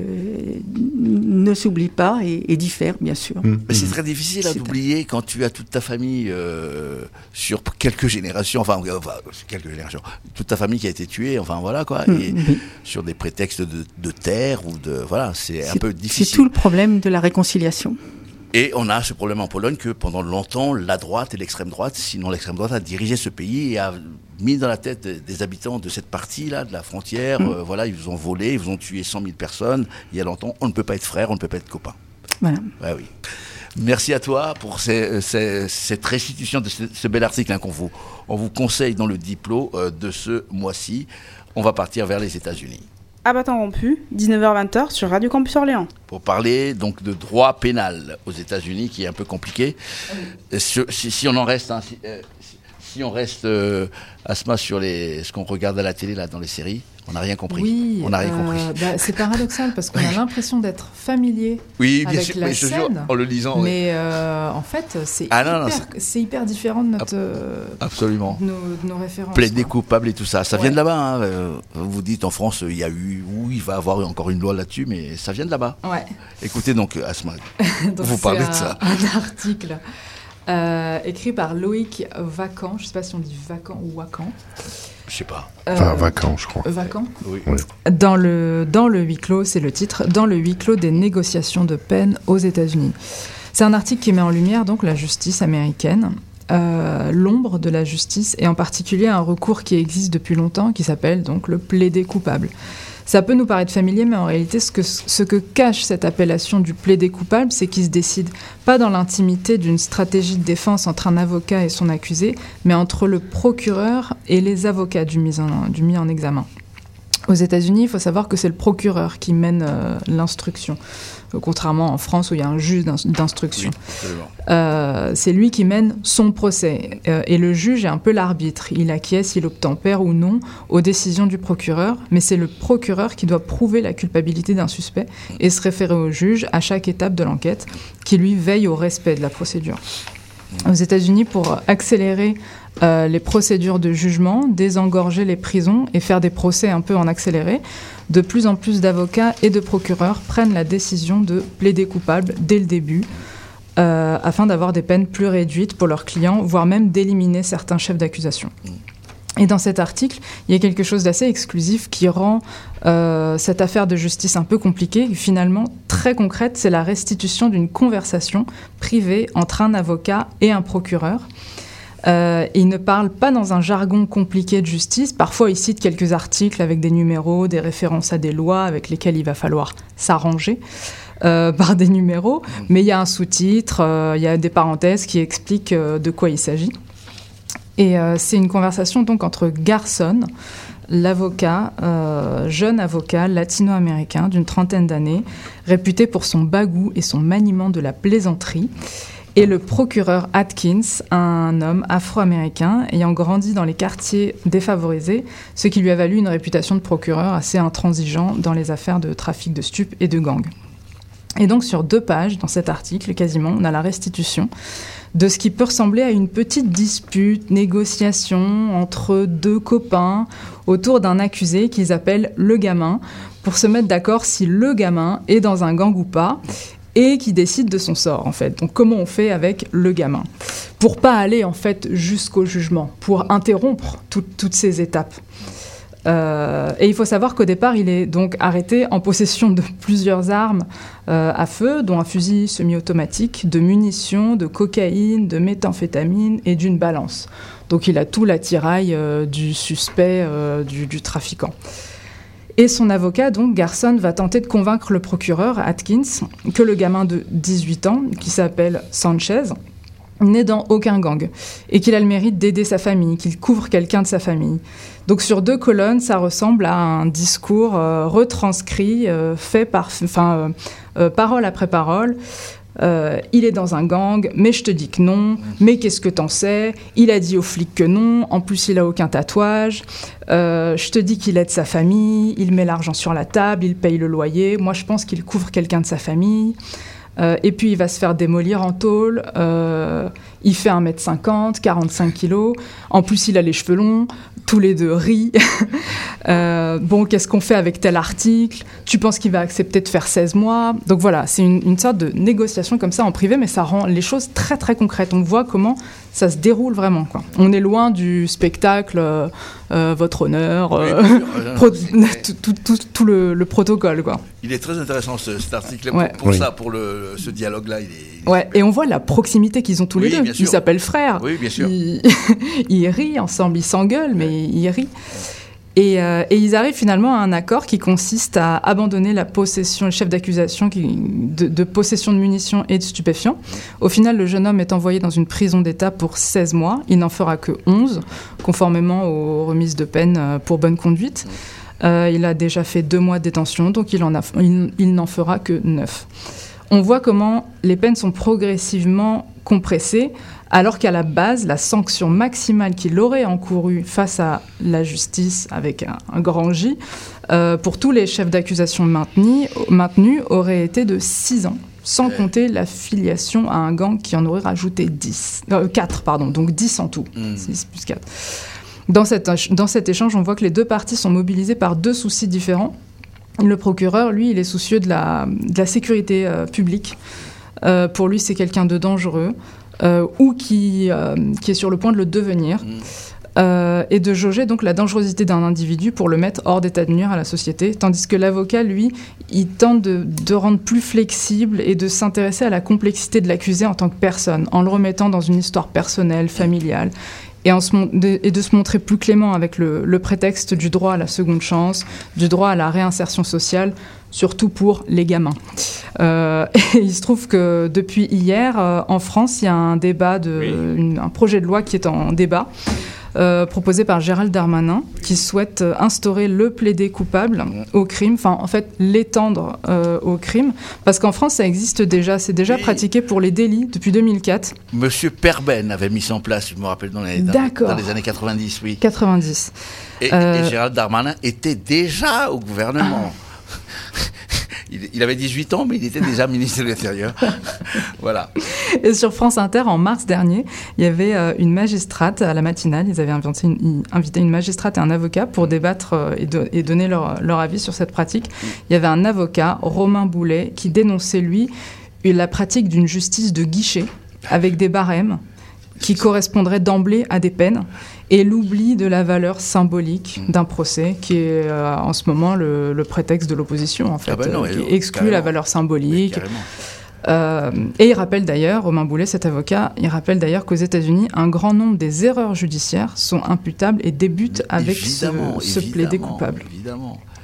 ne s'oublie pas et, et diffère, bien sûr. Mmh. Mais c'est très difficile à d'oublier un... quand tu as toute ta famille euh, sur quelques générations, enfin, enfin, quelques générations, toute ta famille qui a été tuée, enfin voilà quoi, mmh. et mmh. sur des prétextes de, de terre ou de, voilà, c'est, c'est un peu difficile. C'est tout le problème de la réconciliation. Et on a ce problème en Pologne que pendant longtemps, la droite et l'extrême droite, sinon l'extrême droite, a dirigé ce pays et a mis dans la tête des habitants de cette partie-là, de la frontière, mmh. euh, voilà, ils vous ont volé, ils vous ont tué cent mille personnes. Il y a longtemps, on ne peut pas être frère, on ne peut pas être copain. Voilà. Ouais, oui. Merci à toi pour ces, ces, cette restitution de ce, ce bel article hein, qu'on vous, on vous conseille dans le diplôme euh, de ce mois-ci. On va partir vers les États-Unis. À bâton rompu, dix-neuf heures vingt sur Radio Campus Orléans. Pour parler donc de droit pénal aux États-Unis, qui est un peu compliqué. Oui. Si, si on en reste, hein, si, euh, si, si on reste, euh, Asma, sur les, ce qu'on regarde à la télé là dans les séries, on n'a rien compris. Oui, on n'a rien euh, compris. Bah, c'est paradoxal parce qu'on a l'impression d'être familier oui, bien avec sûr, la oui, scène, jure, en le lisant. mais oui. euh, en fait, c'est, ah, hyper, non, non, c'est... c'est hyper différent de notre, euh, absolument. De nos, de nos références. Plaider coupable et tout ça, ça ouais. vient de là-bas. Hein. Euh, vous dites en France, il y a eu, ou il va y avoir encore une loi là-dessus, mais ça vient de là-bas. Ouais. Écoutez donc, Asma, donc vous parlez un, de ça. Un article euh, écrit par Loïc Vacan, je ne sais pas si on dit Vacan ou Wacan. Je sais pas. Euh, enfin, vacant, je crois. Vacant. Oui. oui. Dans le, dans le huis clos, c'est le titre, dans le huis clos des négociations de peine aux États-Unis. C'est un article qui met en lumière donc la justice américaine, euh, l'ombre de la justice, et en particulier un recours qui existe depuis longtemps, qui s'appelle donc le plaider coupable. Ça peut nous paraître familier, mais en réalité, ce que, ce que cache cette appellation du plaider coupable, c'est qu'il se décide pas dans l'intimité d'une stratégie de défense entre un avocat et son accusé, mais entre le procureur et les avocats du mis en, du mis en examen. Aux États-Unis, il faut savoir que c'est le procureur qui mène euh, l'instruction, euh, contrairement en France où il y a un juge d'instruction. Oui, euh, c'est lui qui mène son procès. Euh, et le juge est un peu l'arbitre. Il acquiesce, il obtempère ou non aux décisions du procureur, mais c'est le procureur qui doit prouver la culpabilité d'un suspect et se référer au juge à chaque étape de l'enquête, qui lui veille au respect de la procédure. Aux États-Unis, pour accélérer euh, les procédures de jugement, désengorger les prisons et faire des procès un peu en accéléré, de plus en plus d'avocats et de procureurs prennent la décision de plaider coupable dès le début, euh, afin d'avoir des peines plus réduites pour leurs clients, voire même d'éliminer certains chefs d'accusation. Et dans cet article, il y a quelque chose d'assez exclusif qui rend euh, cette affaire de justice un peu compliquée. Et finalement, très concrète, c'est la restitution d'une conversation privée entre un avocat et un procureur. Euh, il ne parle pas dans un jargon compliqué de justice. Parfois, il cite quelques articles avec des numéros, des références à des lois avec lesquelles il va falloir s'arranger. euh, par des numéros, mais il y a un sous-titre, euh, il y a des parenthèses qui expliquent euh, de quoi il s'agit. Et euh, c'est une conversation donc entre Garson, l'avocat, euh, jeune avocat latino-américain d'une trentaine d'années, réputé pour son bagou et son maniement de la plaisanterie, et le procureur Atkins, un homme afro-américain ayant grandi dans les quartiers défavorisés, ce qui lui a valu une réputation de procureur assez intransigeant dans les affaires de trafic de stupes et de gangs. Et donc sur deux pages, dans cet article, quasiment, on a la restitution de ce qui peut ressembler à une petite dispute, négociation entre deux copains autour d'un accusé qu'ils appellent le gamin, pour se mettre d'accord si le gamin est dans un gang ou pas, et qui décide de son sort, en fait. Donc, comment on fait avec le gamin ? Pour pas aller, en fait, jusqu'au jugement, pour interrompre tout, toutes ces étapes. Euh, et il faut savoir qu'au départ, il est donc arrêté en possession de plusieurs armes euh, à feu, dont un fusil semi-automatique, de munitions, de cocaïne, de méthamphétamine et d'une balance. Donc, il a tout l'attirail euh, du suspect, euh, du, du trafiquant. Et son avocat, donc, Garson, va tenter de convaincre le procureur, Atkins, que le gamin de dix-huit ans, qui s'appelle Sanchez, n'est dans aucun gang, et qu'il a le mérite d'aider sa famille, qu'il couvre quelqu'un de sa famille. Donc sur deux colonnes, ça ressemble à un discours euh, retranscrit, euh, fait par, enfin, euh, euh, parole après parole. Euh, il est dans un gang, mais je te dis que non, mais qu'est-ce que t'en sais ? Il a dit aux flics que non, en plus il a aucun tatouage, euh, je te dis qu'il aide sa famille, il met l'argent sur la table, il paye le loyer, moi je pense qu'il couvre quelqu'un de sa famille, euh, et puis il va se faire démolir en tôle, euh, il fait un mètre cinquante, quarante-cinq kilos, en plus il a les cheveux longs, tous les deux rient. euh, bon, qu'est-ce qu'on fait avec tel article ? Tu penses qu'il va accepter de faire seize mois ? Donc voilà, c'est une, une sorte de négociation comme ça en privé, mais ça rend les choses très très concrètes. On voit comment ça se déroule vraiment, quoi. On est loin du spectacle, euh, euh, votre honneur, euh, oui, pro- tout, tout, tout, tout le, le protocole, quoi. Il est très intéressant ce, cet article ouais. pour, pour oui. ça, pour le, ce dialogue-là. Il est, il est ouais, et on voit la proximité qu'ils ont tous oui, les deux. Ils s'appellent frères. Oui, bien sûr. Ils, ils rient ensemble, ils s'engueulent, mais ouais. ils rient. Et, euh, et ils arrivent finalement à un accord qui consiste à abandonner la possession, le chef d'accusation qui, de, de possession de munitions et de stupéfiants. Au final, le jeune homme est envoyé dans une prison d'État pour seize mois. Il n'en fera que onze, conformément aux remises de peine pour bonne conduite. Euh, il a déjà fait deux mois de détention, donc il, en a, il, il n'en fera que neuf. On voit comment les peines sont progressivement compressées, alors qu'à la base, la sanction maximale qu'il aurait encourue face à la justice, avec un, un grand J, euh, pour tous les chefs d'accusation maintenus, maintenus aurait été de six ans, sans compter la filiation à un gang qui en aurait rajouté dix, euh, quatre, pardon, donc dix en tout, mmh. six plus quatre. Dans, cette, dans cet échange, on voit que les deux parties sont mobilisées par deux soucis différents. Le procureur, lui, il est soucieux de la, de la sécurité euh, publique. Euh, pour lui, c'est quelqu'un de dangereux. Euh, ou qui, euh, qui est sur le point de le devenir, mmh. euh, et de jauger donc la dangerosité d'un individu pour le mettre hors d'état de nuire à la société, tandis que l'avocat, lui, il tente de, de rendre plus flexible et de s'intéresser à la complexité de l'accusé en tant que personne, en le remettant dans une histoire personnelle, familiale, et, en se, de, et de se montrer plus clément avec le, le prétexte du droit à la seconde chance, du droit à la réinsertion sociale, surtout pour les gamins. Euh, et il se trouve que depuis hier, euh, en France, il y a un débat, de, oui. une, un projet de loi qui est en débat, euh, proposé par Gérald Darmanin, qui souhaite instaurer le plaidé coupable au crime, enfin en fait l'étendre euh, au crime, parce qu'en France ça existe déjà, c'est déjà oui. pratiqué pour les délits depuis deux mille quatre. Monsieur Perben avait mis ça en place, je me rappelle, dans les, dans, dans les années quatre-vingt-dix, oui. quatre-vingt-dix. Et, euh... et Gérald Darmanin était déjà au gouvernement. Il avait dix-huit ans, mais il était déjà ministre de l'Intérieur. Voilà. Et sur France Inter, en mars dernier, il y avait euh, une magistrate à la matinale. Ils avaient inventé une, invité une magistrate et un avocat pour débattre euh, et, do- et donner leur, leur avis sur cette pratique. Il y avait un avocat, Romain Boulet, qui dénonçait, lui, la pratique d'une justice de guichet avec des barèmes qui correspondraient d'emblée à des peines, et l'oubli de la valeur symbolique d'un procès, qui est euh, en ce moment le, le prétexte de l'opposition, en fait, ah ben non, euh, qui non, exclut carrément. La valeur symbolique. Oui, euh, et il rappelle d'ailleurs, Romain Boulet, cet avocat, il rappelle d'ailleurs qu'aux États-Unis, un grand nombre des erreurs judiciaires sont imputables et débutent avec évidemment, ce, ce plaidé coupable. Évidemment.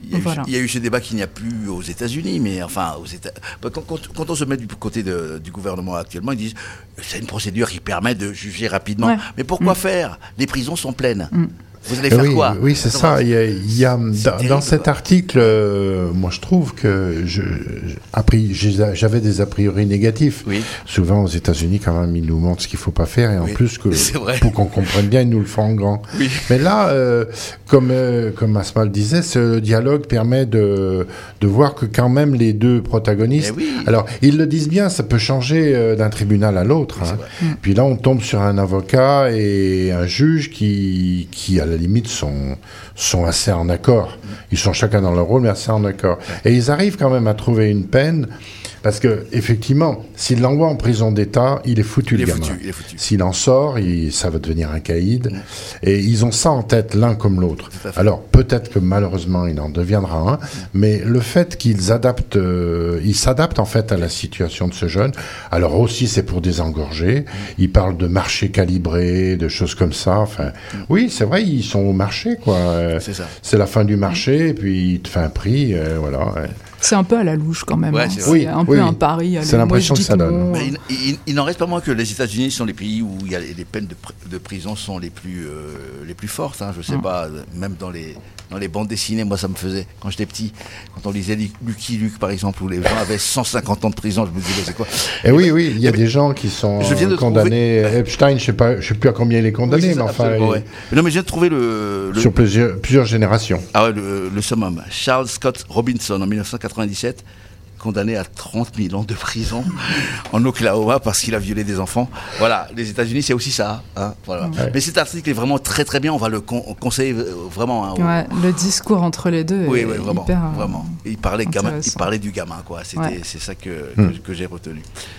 Il y, a Voilà. eu, il y a eu ce débat qu'il n'y a plus aux États-Unis, mais enfin, aux États... quand, quand, quand on se met du côté de, du gouvernement actuellement, ils disent c'est une procédure qui permet de juger rapidement. Ouais. Mais pourquoi Mm. faire? Les prisons sont pleines. Mm. Vous allez faire oui, quoi? Oui, c'est ça. Il y a, il y a dans, terrible, dans cet quoi. article, euh, moi je trouve que je, je- a pri- j'ai- j'avais des a priori négatifs. Oui. Souvent aux États-Unis, quand même, ils nous montrent ce qu'il faut pas faire et en Oui, plus que c'est vrai. pour qu'on comprenne bien, ils nous le font en grand. Oui. Mais là, euh, comme euh, comme Asma le disait, ce dialogue permet de de voir que quand même les deux protagonistes. Eh oui. Alors ils le disent bien, ça peut changer euh, d'un tribunal à l'autre. Oui, hein. c'est vrai. Puis là, on tombe sur un avocat et un juge qui, qui à la limite, sont, sont assez en accord. Ils sont chacun dans leur rôle, mais assez en accord. Et ils arrivent quand même à trouver une peine, parce que, effectivement, s'il l'envoie en prison d'État, il est foutu, Il le est gamin. foutu, il est foutu. S'il en sort, il, ça va devenir un caïd. Mm. Et ils ont ça en tête, l'un comme l'autre. Tout à fait. Alors, peut-être que malheureusement, il en deviendra un, mais le fait qu'ils adaptent, euh, ils s'adaptent en fait à la situation de ce jeune. Alors aussi, c'est pour désengorger. Ils parlent de marché calibré, de choses comme ça. Enfin, oui, c'est vrai, ils sont au marché, quoi. Euh, C'est ça. C'est la fin du marché, et puis il te fait un prix, euh, voilà. ouais. C'est un peu à la louche quand même. Ouais, hein. c'est C'est vrai. un Oui, peu oui. un pari. C'est allez, l'impression moi, je que ça dis donne. non. Mais il, il- il n'en reste pas moins que les États-Unis sont les pays où il y a les les peines de, pr- de prison sont les plus euh, les plus fortes. Hein, je sais Mm. pas, même dans les dans les bandes dessinées, moi ça me faisait quand j'étais petit, quand on lisait Lu- Lucky Luke par exemple, où les gens avaient cent cinquante ans de prison, je me disais mais c'est quoi? Et oui, oui, il y a des gens qui sont Je viens de condamnés. trouver- Epstein, je sais pas, je sais plus à combien il est condamné, Oui, c'est mais ça, enfin, absolument, il- ouais. Mais non, mais je viens de trouver le, le sur plusieurs, plusieurs générations. ah ouais, le, le summum. Charles Scott Robinson en dix-neuf cent quatre-vingt-dix-sept, condamné à trente mille ans de prison en Oklahoma parce qu'il a violé des enfants. Voilà, les États-Unis, c'est aussi ça. Hein, voilà. Ouais. Mais cet article est vraiment très très bien. On va le con- conseiller euh, vraiment. Hein, au- Ouais, le discours entre les deux Oui, est oui, vraiment, hyper, euh, vraiment. Il parlait, gamin, il intéressant. parlait du gamin, quoi. C'était, Ouais. c'est ça que, Hmm. que, que j'ai retenu.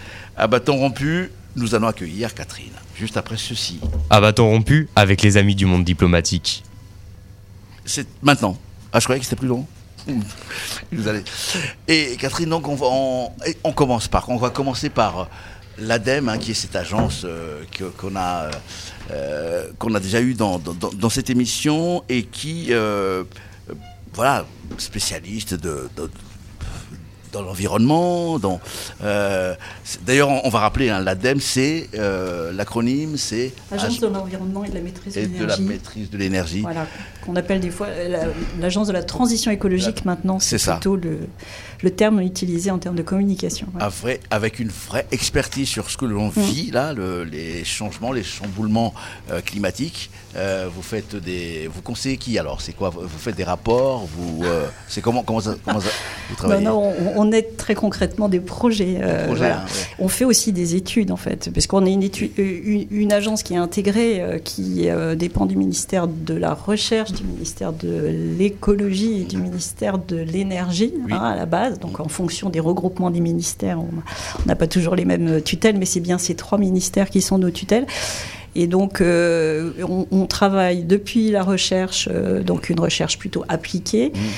À bâton rompu, nous allons accueillir Catherine, juste après ceci. À bâton rompu avec les amis du monde diplomatique. C'est maintenant. Ah, je croyais que c'était plus long. Il nous allait. Et Catherine, donc on, va, on, et on commence par, on va commencer par euh, l'ADEME, hein, qui est cette agence euh, que- qu'on a, euh, qu'on a déjà eu dans, dans, dans- dans cette émission et qui, euh, euh, voilà, spécialiste de, de- dans l'environnement. Dans, euh, c'est- d'ailleurs, on, on va rappeler, hein, l'ADEME, c'est euh, l'acronyme, c'est Agence de l'environnement et de la maîtrise de et de la l'énergie. maîtrise de l'énergie. Voilà, qu'on appelle des fois euh, la- l'agence de la transition écologique maintenant, c'est, c'est ça. plutôt le, le terme utilisé en termes de communication. Ouais. Un vrai- avec une vraie expertise sur ce que l'on vit, là, le- les changements, les chamboulements euh, climatiques. Euh, vous faites des, vous conseillez qui alors? C'est quoi? Vous vous faites des rapports? Vous, euh, c'est comment, comment, ça, comment ça, vous Non, travaillez? non, on, on aide très concrètement des projets. euh, projets, voilà. hein, ouais. On fait aussi des études en fait, parce qu'on est une, étude, une, une agence qui est intégrée, euh, qui euh, dépend du ministère de la Recherche, du ministère de l'écologie et du ministère de l'énergie, Oui. hein, à la base. Donc en fonction des regroupements des ministères, on on n'a pas toujours les mêmes tutelles, mais c'est bien ces trois ministères qui sont nos tutelles. Et donc, euh, on, on travaille depuis la recherche, euh, donc une recherche plutôt appliquée, Mmh.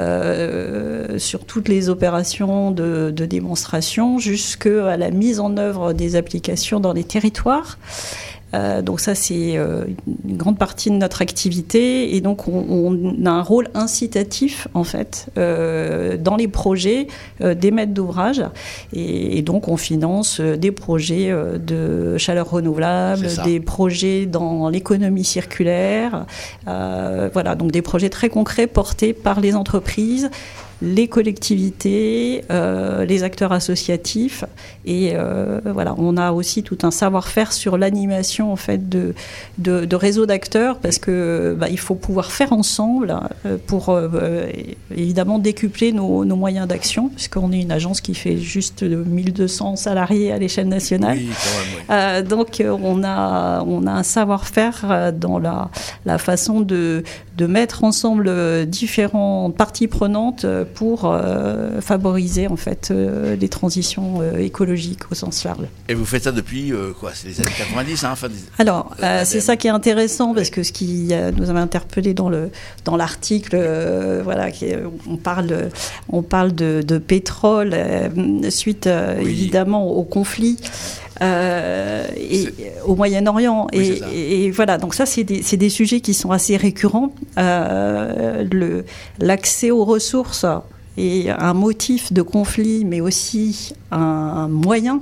euh, sur toutes les opérations de, de démonstration, jusqu'à la mise en œuvre des applications dans les territoires. Euh, donc ça, c'est euh, une grande partie de notre activité. Et donc, on, on a un rôle incitatif, en fait, euh, dans les projets euh, des maîtres d'ouvrage. Et, et donc, on finance euh, des projets euh, de chaleur renouvelable, C'est ça. des projets dans l'économie circulaire. Euh, voilà, donc des projets très concrets portés par les entreprises, les collectivités, euh, les acteurs associatifs, et euh, voilà, on a aussi tout un savoir-faire sur l'animation en fait de de, de réseaux d'acteurs, parce que bah, il faut pouvoir faire ensemble euh, pour euh, évidemment décupler nos, nos moyens d'action, puisqu'on est une agence qui fait juste mille deux cents salariés à l'échelle nationale. Oui, quand même, oui. Euh, donc euh, on a on a un savoir-faire euh, dans la la façon de de mettre ensemble euh, différentes parties prenantes euh, pour euh, favoriser en fait euh, les transitions euh, écologiques au sens large. Et vous faites ça depuis euh, quoi? C'est les années quatre-vingt-dix, hein, fin des- Alors, Euh, euh, c'est l'ADEME. ça qui est intéressant, parce que ce qui euh, nous avait interpellé dans le dans l'article, euh, voilà, qui est- on parle on parle de, de pétrole euh, suite euh, Oui. évidemment au conflit. euh, et, au Moyen-Orient. Oui, et, et, et voilà, donc ça, c'est des, c'est des sujets qui sont assez récurrents. Euh, le, l'accès aux ressources est un motif de conflit, mais aussi un moyen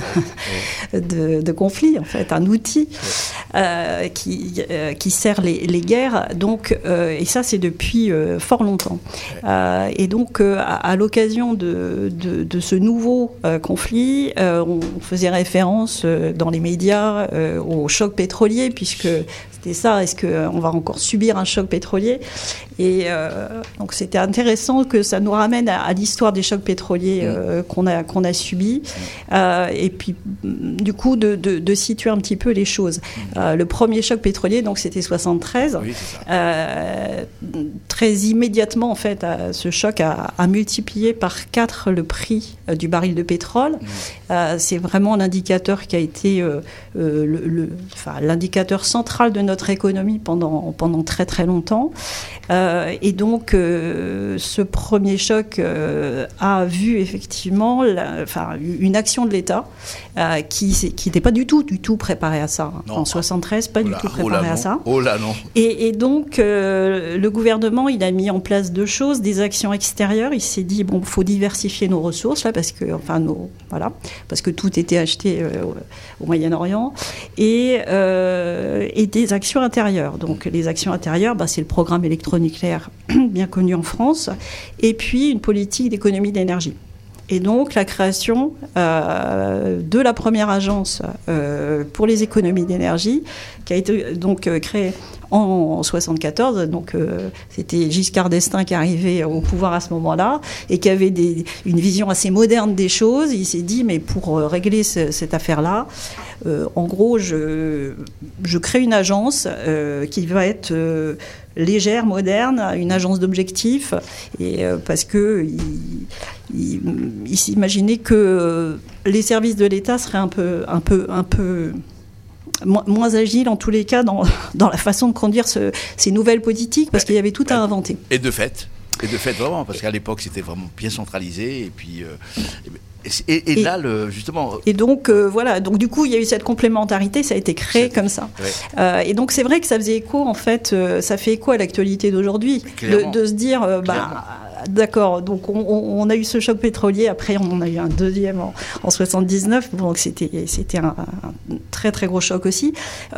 de, de conflit, en fait, un outil euh, qui, euh, qui sert les, les guerres. Donc, euh, et ça, c'est depuis euh, fort longtemps. Euh, et donc, euh, à, à l'occasion de, de, de ce nouveau euh, conflit, euh, on faisait référence euh, dans les médias euh, au choc pétrolier, puisque c'était ça, est-ce qu'on va encore subir un choc pétrolier ? Et euh, donc c'était intéressant que ça nous ramène à, à l'histoire des chocs pétroliers euh, qu'on a, qu'on a subis. Euh, et puis, du coup, de, de, de situer un petit peu les choses. Euh, le premier choc pétrolier, donc c'était soixante-treize. Oui, c'est ça. Euh, très immédiatement, en fait, euh, ce choc a, a multiplié par quatre le prix euh, du baril de pétrole. Mmh. Euh, c'est vraiment l'indicateur qui a été euh, euh, le, le, enfin, l'indicateur central de notre économie pendant, pendant très très longtemps. Euh, et donc, euh, ce premier choc euh, a vu effectivement la, enfin, une action de l'État euh, qui n'était pas du tout, du tout préparée à ça. Non. En soixante-treize, pas oh du là, tout préparée oh à ça. Oh là non. Et, et donc, euh, le gouvernement, il a mis en place deux choses, des actions extérieures. Il s'est dit, bon, il faut diversifier nos ressources, là, parce que, enfin, nos, voilà, parce que tout était acheté euh, au Moyen-Orient. Et, euh, et des actions intérieures. Donc, les actions intérieures, bah, c'est le programme électronucléaire bien connu en France, et puis une politique d'économie d'énergie. Et donc la création euh, de la première agence euh, pour les économies d'énergie, qui a été donc euh, créée en soixante-quatorze, donc euh, c'était Giscard d'Estaing qui arrivait au pouvoir à ce moment-là et qui avait des, une vision assez moderne des choses. Il s'est dit, mais pour euh, régler ce, cette affaire-là, euh, en gros, je, je crée une agence euh, qui va être euh, légère, moderne, une agence d'objectifs, et euh, parce que il, il, il s'imaginait que euh, les services de l'État seraient un peu, un peu, un peu moins agile en tous les cas dans, dans la façon de conduire ce, ces nouvelles politiques, parce qu'il y avait tout à inventer. Et de fait, et de fait vraiment, parce qu'à l'époque c'était vraiment bien centralisé, et puis euh, et, et, et, et là le, justement. Et donc euh, voilà, donc du coup il y a eu cette complémentarité, ça a été créé c'est, comme ça. Ouais. Euh, et donc c'est vrai que ça faisait écho en fait, euh, ça fait écho à l'actualité d'aujourd'hui, de, de se dire euh, bah. D'accord, donc on, on a eu ce choc pétrolier, après on en a eu un deuxième en, en soixante-dix-neuf, donc c'était, c'était un, un très très gros choc aussi.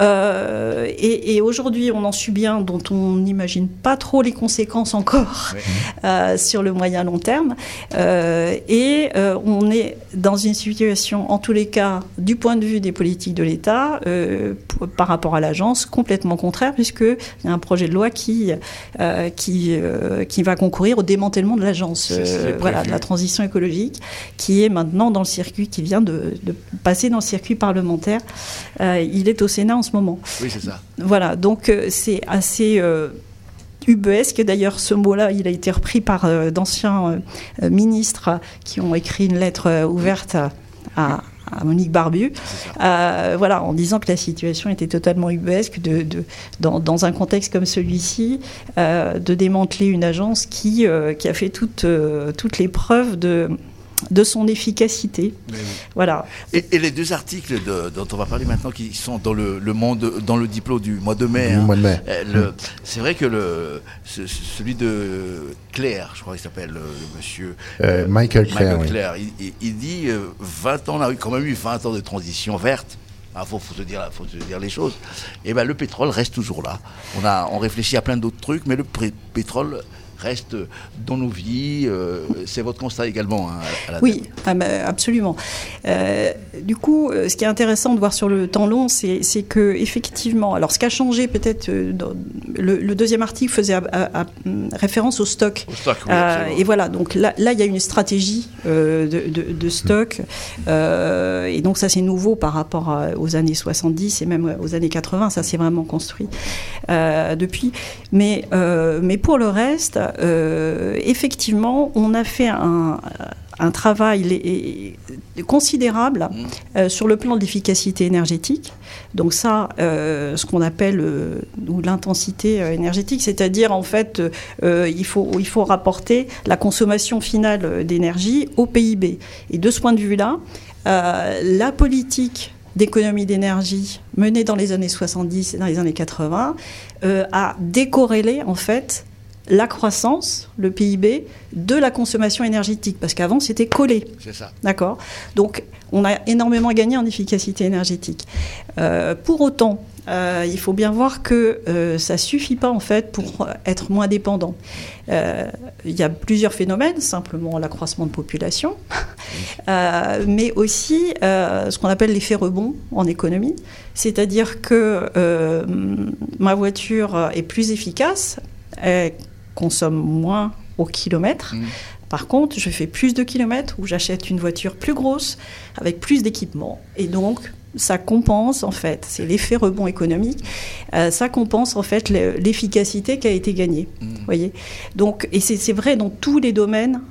Euh, et, et aujourd'hui on en subit un dont on n'imagine pas trop les conséquences encore oui. euh, sur le moyen long terme. Euh, et euh, on est dans une situation, en tous les cas, du point de vue des politiques de l'État, euh, p- par rapport à l'agence, complètement contraire, puisqu'il y a un projet de loi qui, euh, qui, euh, qui va concourir au démantèlement de l'agence, euh, voilà, de la transition écologique, qui est maintenant dans le circuit, qui vient de, de passer dans le circuit parlementaire. Euh, il est au Sénat en ce moment. Oui, c'est ça. Voilà, donc euh, c'est assez euh, ubuesque. D'ailleurs, ce mot-là, il a été repris par euh, d'anciens euh, ministres qui ont écrit une lettre euh, ouverte à, à à Monique Barbu, euh, voilà, en disant que la situation était totalement ubuesque, de, de, dans, dans un contexte comme celui-ci, euh, de démanteler une agence qui, euh, qui a fait toute, euh, toutes les preuves de, de son efficacité. Oui. Voilà. Et, et les deux articles de, dont on va parler maintenant, qui sont dans le, le monde, dans le diplôme du mois de mai. Du hein, mois de mai. Le, mmh. C'est vrai que le, ce, celui de Claire, je crois qu'il s'appelle le, le monsieur euh, Michael Claire. Michael Claire oui. il, il, il dit euh, vingt ans, on a quand même eu vingt ans de transition verte. Il ah, faut, faut, se dire, faut se dire les choses. Et ben le pétrole reste toujours là. On a, on réfléchit à plein d'autres trucs, mais le pré- pétrole reste dans nos vies. Euh, c'est votre constat également hein, à la Oui, absolument. Euh, du coup, ce qui est intéressant de voir sur le temps long, c'est, c'est que effectivement, alors ce qui a changé peut-être, dans, le, le deuxième article faisait à, à, à, référence au stock. Au stock, oui, euh, et voilà, donc là, là, il y a une stratégie euh, de, de, de stock, euh, et donc ça c'est nouveau par rapport à, aux années soixante-dix et même aux années quatre-vingts. Ça s'est vraiment construit euh, depuis. Mais, euh, mais pour le reste. Euh, effectivement, on a fait un, un travail les, considérable euh, sur le plan de l'efficacité énergétique. Donc ça, euh, ce qu'on appelle euh, ou l'intensité euh, énergétique, c'est-à-dire en fait, euh, il faut, il faut rapporter la consommation finale d'énergie au P I B. Et de ce point de vue-là, euh, la politique d'économie d'énergie menée dans les années soixante-dix et dans les années quatre-vingts euh, a décorrélé en fait la croissance, le P I B, de la consommation énergétique, parce qu'avant c'était collé. C'est ça. D'accord. Donc on a énormément gagné en efficacité énergétique. Euh, pour autant, euh, il faut bien voir que euh, ça suffit pas en fait pour être moins dépendant. Euh, il y a plusieurs phénomènes, simplement l'accroissement de population, euh, mais aussi euh, ce qu'on appelle l'effet rebond en économie, c'est-à-dire que euh, ma voiture est plus efficace, elle consomme moins au kilomètre. Mmh. Par contre, je fais plus de kilomètres où j'achète une voiture plus grosse avec plus d'équipement. Et donc, ça compense, en fait, c'est l'effet rebond économique, euh, ça compense, en fait, l'efficacité qui a été gagnée. Mmh. Voyez. Donc, et c'est, c'est vrai dans tous les domaines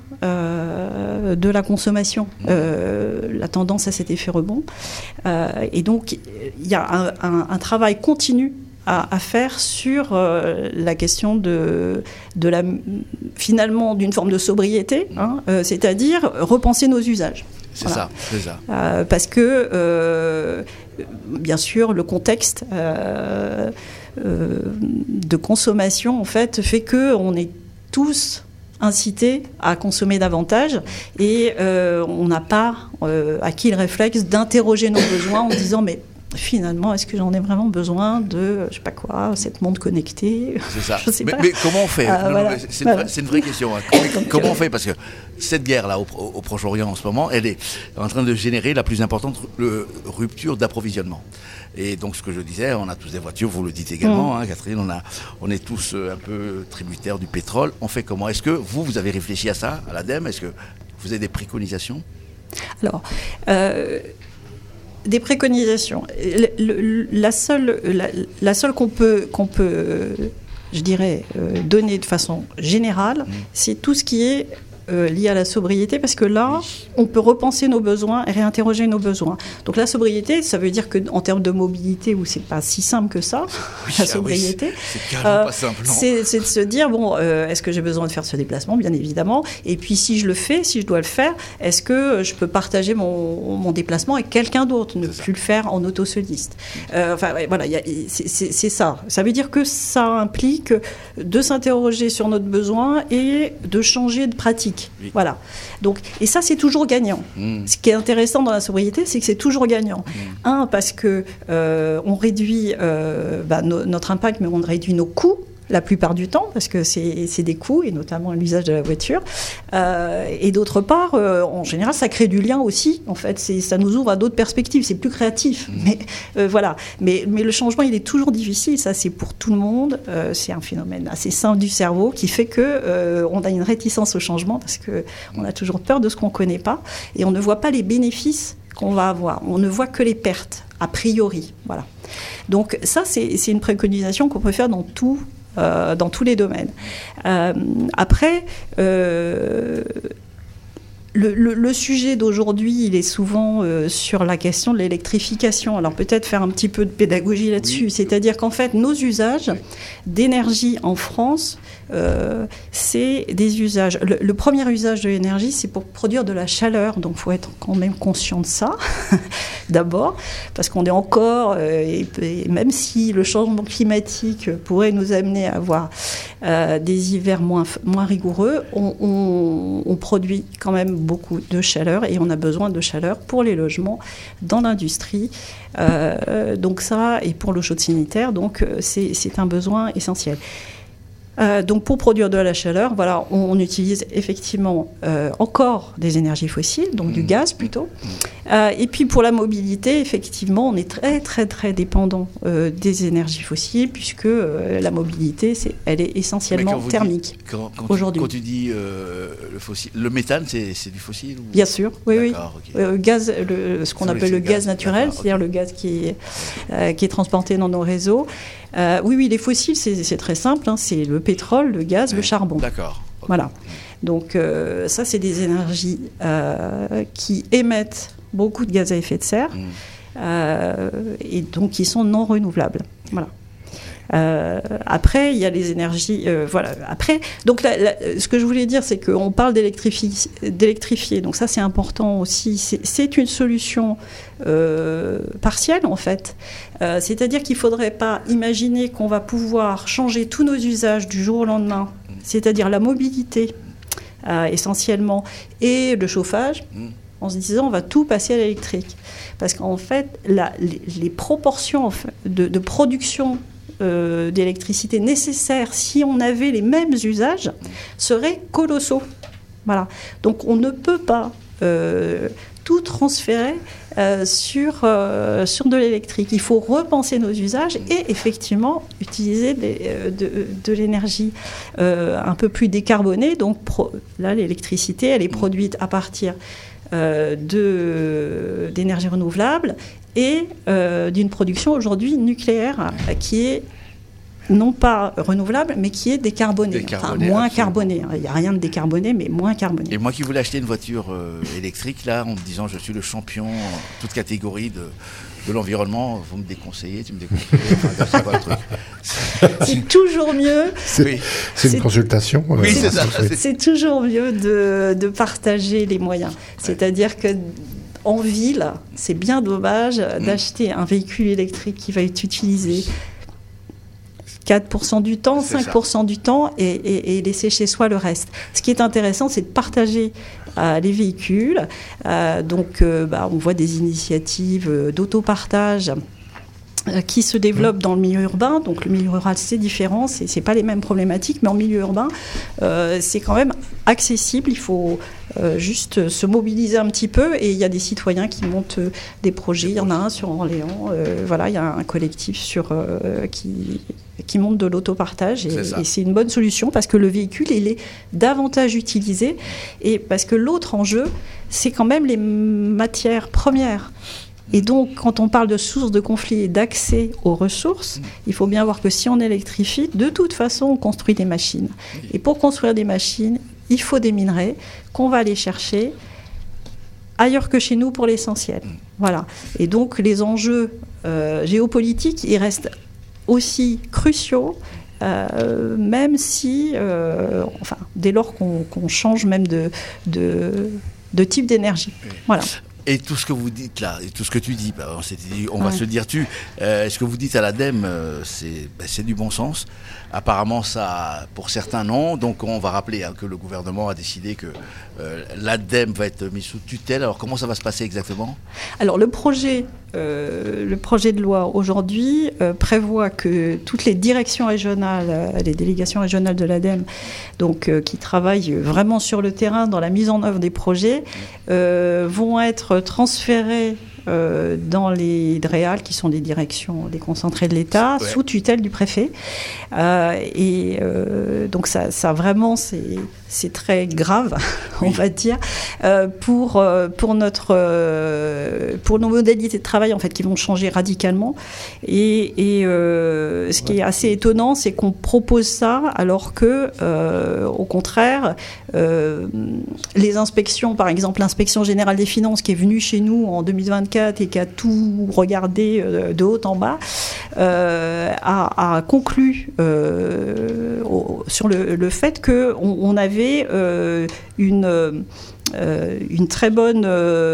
euh, de la consommation, mmh. euh, la tendance à cet effet rebond. Euh, et donc, il y a un, un, un travail continu À, à faire sur euh, la question de, de la, finalement d'une forme de sobriété, hein, euh, c'est-à-dire repenser nos usages. C'est voilà. ça, c'est ça. Euh, parce que, euh, bien sûr, le contexte euh, euh, de consommation, en fait, fait qu'on est tous incités à consommer davantage et euh, on n'a pas euh, acquis le réflexe d'interroger nos besoins en disant « mais finalement, est-ce que j'en ai vraiment besoin de, je sais pas quoi, cette montre connectée ?» C'est ça. Je sais mais, pas. mais comment on fait euh, non, voilà. non, c'est, voilà. une, c'est une vraie question. Hein. Comment, comment on fait? Parce que cette guerre-là au, au Proche-Orient en ce moment, elle est en train de générer la plus importante le, rupture d'approvisionnement. Et donc, ce que je disais, on a tous des voitures, vous le dites également, mmh. hein, Catherine, on, a, on est tous un peu tributaires du pétrole. On fait comment? Est-ce que vous, vous avez réfléchi à ça, à l'ADEME? Est-ce que vous avez des préconisations? Alors... Euh... Des préconisations. Le, le, la seule, la, la seule qu'on peut, qu'on peut, je dirais, euh, donner de façon générale, mmh. c'est tout ce qui est euh, lié à la sobriété, parce que là, oui. on peut repenser nos besoins et réinterroger nos besoins. Donc la sobriété, ça veut dire qu'en termes de mobilité, où c'est pas si simple que ça, oui, la sobriété, ah oui, c'est, c'est euh, pas simple, c'est, c'est de se dire, bon, euh, est-ce que j'ai besoin de faire ce déplacement? Bien évidemment. Et puis si je le fais, si je dois le faire, est-ce que je peux partager mon, mon déplacement avec quelqu'un d'autre, ne c'est plus ça. Le faire en autosoliste? euh, Enfin, ouais, voilà, y a, c'est, c'est, c'est ça. Ça veut dire que ça implique de s'interroger sur notre besoin et de changer de pratique. Oui. Voilà. Donc, et ça, c'est toujours gagnant. Mmh. Ce qui est intéressant dans la sobriété, c'est que c'est toujours gagnant. Mmh. Un, parce que euh, on réduit euh, bah, no, notre impact, mais on réduit nos coûts la plupart du temps, parce que c'est, c'est des coûts, et notamment l'usage de la voiture. Euh, et d'autre part, euh, en général, ça crée du lien aussi. En fait, c'est, ça nous ouvre à d'autres perspectives. C'est plus créatif. Mmh. Mais euh, voilà. Mais, mais le changement, il est toujours difficile. Ça, c'est pour tout le monde. Euh, c'est un phénomène assez simple du cerveau qui fait que euh, on a une réticence au changement parce que on a toujours peur de ce qu'on connaît pas et on ne voit pas les bénéfices qu'on va avoir. On ne voit que les pertes a priori. Voilà. Donc ça, c'est, c'est une préconisation qu'on peut faire dans tout. Euh, dans tous les domaines. Euh, après, euh, le, le, le sujet d'aujourd'hui, il est souvent euh, sur la question de l'électrification. Alors peut-être faire un petit peu de pédagogie là-dessus. Oui. C'est-à-dire qu'en fait, nos usages oui. d'énergie en France, euh, c'est des usages... Le, le premier usage de l'énergie, c'est pour produire de la chaleur. Donc il faut être quand même conscient de ça, d'abord, parce qu'on est encore... Euh, et, et même si le changement climatique pourrait nous amener à avoir euh, des hivers moins, moins rigoureux, on, on, on produit quand même beaucoup de chaleur et on a besoin de chaleur pour les logements, dans l'industrie. Euh, donc ça, et pour l'eau chaude sanitaire, donc c'est, c'est un besoin essentiel. Euh, donc pour produire de la chaleur, voilà, on, on utilise effectivement euh, encore des énergies fossiles, donc mmh. du gaz plutôt. Mmh. Euh, et puis pour la mobilité, effectivement, on est très très très dépendant euh, des énergies fossiles puisque euh, la mobilité, c'est, elle est essentiellement thermique dites, quand, quand aujourd'hui. Tu, quand tu dis euh, le fossile, le méthane, c'est, c'est du fossile ou... Bien sûr, oui, D'accord, oui. Okay. Euh, gaz, le, ce qu'on ça, appelle le gaz, gaz naturel, D'accord, c'est-à-dire okay. le gaz qui est, euh, qui est transporté dans nos réseaux. Euh, oui, oui, les fossiles, c'est, c'est très simple, hein, c'est le pétrole, le gaz, ouais. le charbon. D'accord. Okay. Voilà. Donc euh, ça, c'est des énergies euh, qui émettent beaucoup de gaz à effet de serre mmh. euh, et donc qui sont non renouvelables. Voilà. Euh, après, il y a les énergies. Euh, voilà. Après, donc la, la, ce que je voulais dire, c'est qu'on parle d'électrifi- d'électrifier. Donc ça, c'est important aussi. C'est, c'est une solution euh, partielle, en fait. Euh, c'est-à-dire qu'il ne faudrait pas imaginer qu'on va pouvoir changer tous nos usages du jour au lendemain. C'est-à-dire la mobilité, euh, essentiellement, et le chauffage. En se disant on va tout passer à l'électrique. Parce qu'en fait, la, les, les proportions de, de production euh, d'électricité nécessaires, si on avait les mêmes usages, seraient colossaux. Voilà. Donc on ne peut pas euh, tout transférer euh, sur, euh, sur de l'électrique. Il faut repenser nos usages et effectivement utiliser des, euh, de, de l'énergie euh, un peu plus décarbonée. Donc pro, là, l'électricité, elle est produite à partir Euh, de, d'énergie renouvelable et euh, d'une production aujourd'hui nucléaire qui est non pas renouvelable mais qui est décarbonée, décarbonée enfin moins absolument. carbonée. Il n'y a rien de décarboné mais moins carboné. Et moi qui voulais acheter une voiture euh, électrique là en me disant je suis le champion en toute catégorie de, de l'environnement, vous me déconseillez, tu me déconseilles, enfin, c'est quoi le truc? C'est toujours mieux. C'est, oui. c'est une c'est, consultation. Oui, euh, c'est ça. C'est, c'est toujours mieux de, de partager les moyens. C'est-à-dire que en ville, c'est bien dommage mmh. d'acheter un véhicule électrique qui va être utilisé quatre pour cent du temps, c'est cinq pour cent ça. Du temps et, et, et laisser chez soi le reste. Ce qui est intéressant, c'est de partager euh, les véhicules. Euh, donc, euh, bah, on voit des initiatives euh, d'autopartage euh, qui se développent dans le milieu urbain. Donc, le milieu rural, c'est différent, c'est, c'est pas les mêmes problématiques, mais en milieu urbain, euh, c'est quand même accessible. Il faut euh, juste se mobiliser un petit peu et il y a des citoyens qui montent euh, des projets. Il y en a un sur Orléans. Euh, voilà, il y a un collectif sur euh, qui qui monte de l'autopartage et c'est, et c'est une bonne solution parce que le véhicule il est davantage utilisé et parce que l'autre enjeu c'est quand même les matières premières et donc quand on parle de sources de conflit et d'accès aux ressources il faut bien voir que si on électrifie de toute façon on construit des machines et pour construire des machines il faut des minerais qu'on va aller chercher ailleurs que chez nous pour l'essentiel. Voilà. Et donc les enjeux euh, géopolitiques ils restent aussi cruciaux, euh, même si, euh, enfin, dès lors qu'on, qu'on change même de, de, de type d'énergie. Voilà. Et tout ce que vous dites là, et tout ce que tu dis, bah, on, s'est dit, on va ouais. se le dire tu, euh, ce que vous dites à l'ADEME, euh, c'est, bah, c'est du bon sens. Apparemment, ça, pour certains, non. Donc, on va rappeler hein, que le gouvernement a décidé que euh, l'ADEME va être mis sous tutelle. Alors, comment ça va se passer exactement ? Alors, le projet, euh, le projet de loi aujourd'hui euh, prévoit que toutes les directions régionales, euh, les délégations régionales de l'ADEME, donc euh, qui travaillent vraiment sur le terrain dans la mise en œuvre des projets, euh, vont être transférées Euh, dans les D R E A L, qui sont des directions déconcentrées de l'État, ouais. sous tutelle du préfet. Euh, et euh, donc ça, ça vraiment, c'est, c'est très grave, oui. on va dire, euh, pour, euh, pour, notre, euh, pour nos modalités de travail, en fait, qui vont changer radicalement. Et, et euh, ce qui est assez étonnant, c'est qu'on propose ça alors que, euh, au contraire, euh, les inspections, par exemple, l'inspection générale des finances qui est venue chez nous en deux mille vingt-quatre et qui a tout regardé de haut en bas, euh, a, a conclu euh, au, sur le, le fait qu'on on avait euh, une, euh, une très bonne,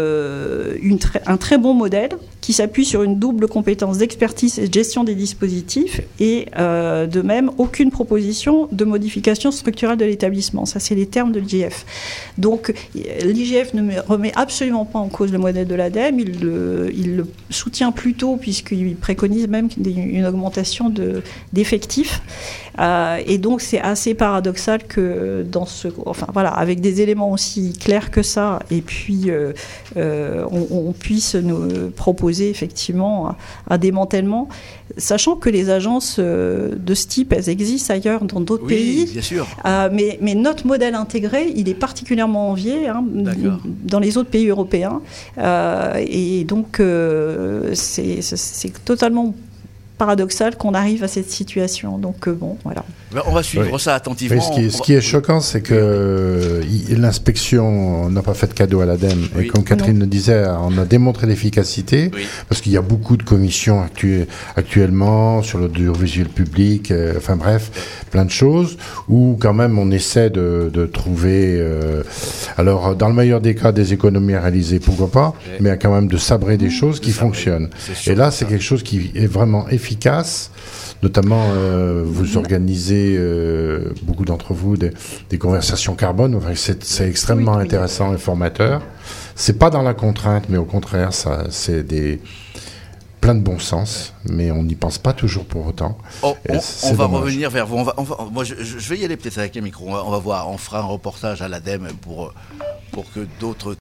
euh, une très, un très bon modèle qui s'appuie sur une double compétence d'expertise et de gestion des dispositifs et euh, de même aucune proposition de modification structurelle de l'établissement. Ça, c'est les termes de l'I G F. Donc, l'I G F ne remet absolument pas en cause le modèle de l'ADEME, il le, il le soutient plutôt puisqu'il préconise même une augmentation de, d'effectifs. Euh, et donc, c'est assez paradoxal que dans ce... Enfin, voilà, avec des éléments aussi clairs que ça, et puis euh, euh, on, on puisse nous proposer effectivement un, un démantèlement, sachant que les agences euh, de ce type, elles existent ailleurs dans d'autres oui, pays. Bien sûr. Euh, mais, mais notre modèle intégré, il est particulièrement envié hein, dans les autres pays européens. Euh, et donc, euh, c'est, c'est, c'est totalement paradoxal qu'on arrive à cette situation. Donc euh, bon, voilà. On va suivre oui. ça attentivement. Mais ce qui est, ce qui est choquant, c'est que il, l'inspection n'a pas fait de cadeau à l'ADEME. Oui. Et comme Catherine non. le disait, on a démontré l'efficacité, oui. parce qu'il y a beaucoup de commissions actu- actuellement sur l'audiovisuel public, euh, enfin bref, plein de choses, où quand même on essaie de, de trouver, euh, alors dans le meilleur des cas, des économies à réaliser, pourquoi pas, oui. mais quand même de sabrer des mmh. choses qui fonctionnent. Et là, c'est quelque chose qui est vraiment efficace. efficace, notamment euh, vous organisez, euh, beaucoup d'entre vous, des, des conversations carbone, enfin, c'est, c'est extrêmement oui, intéressant et formateur. C'est pas dans la contrainte, mais au contraire, ça, c'est des, plein de bon sens, mais on n'y pense pas toujours pour autant. Oh, on on va dommage. revenir vers vous. On va, on va, moi, je, je vais y aller peut-être avec les micros. On va, on va voir. On fera un reportage à l'ADEME pour, pour que d'autres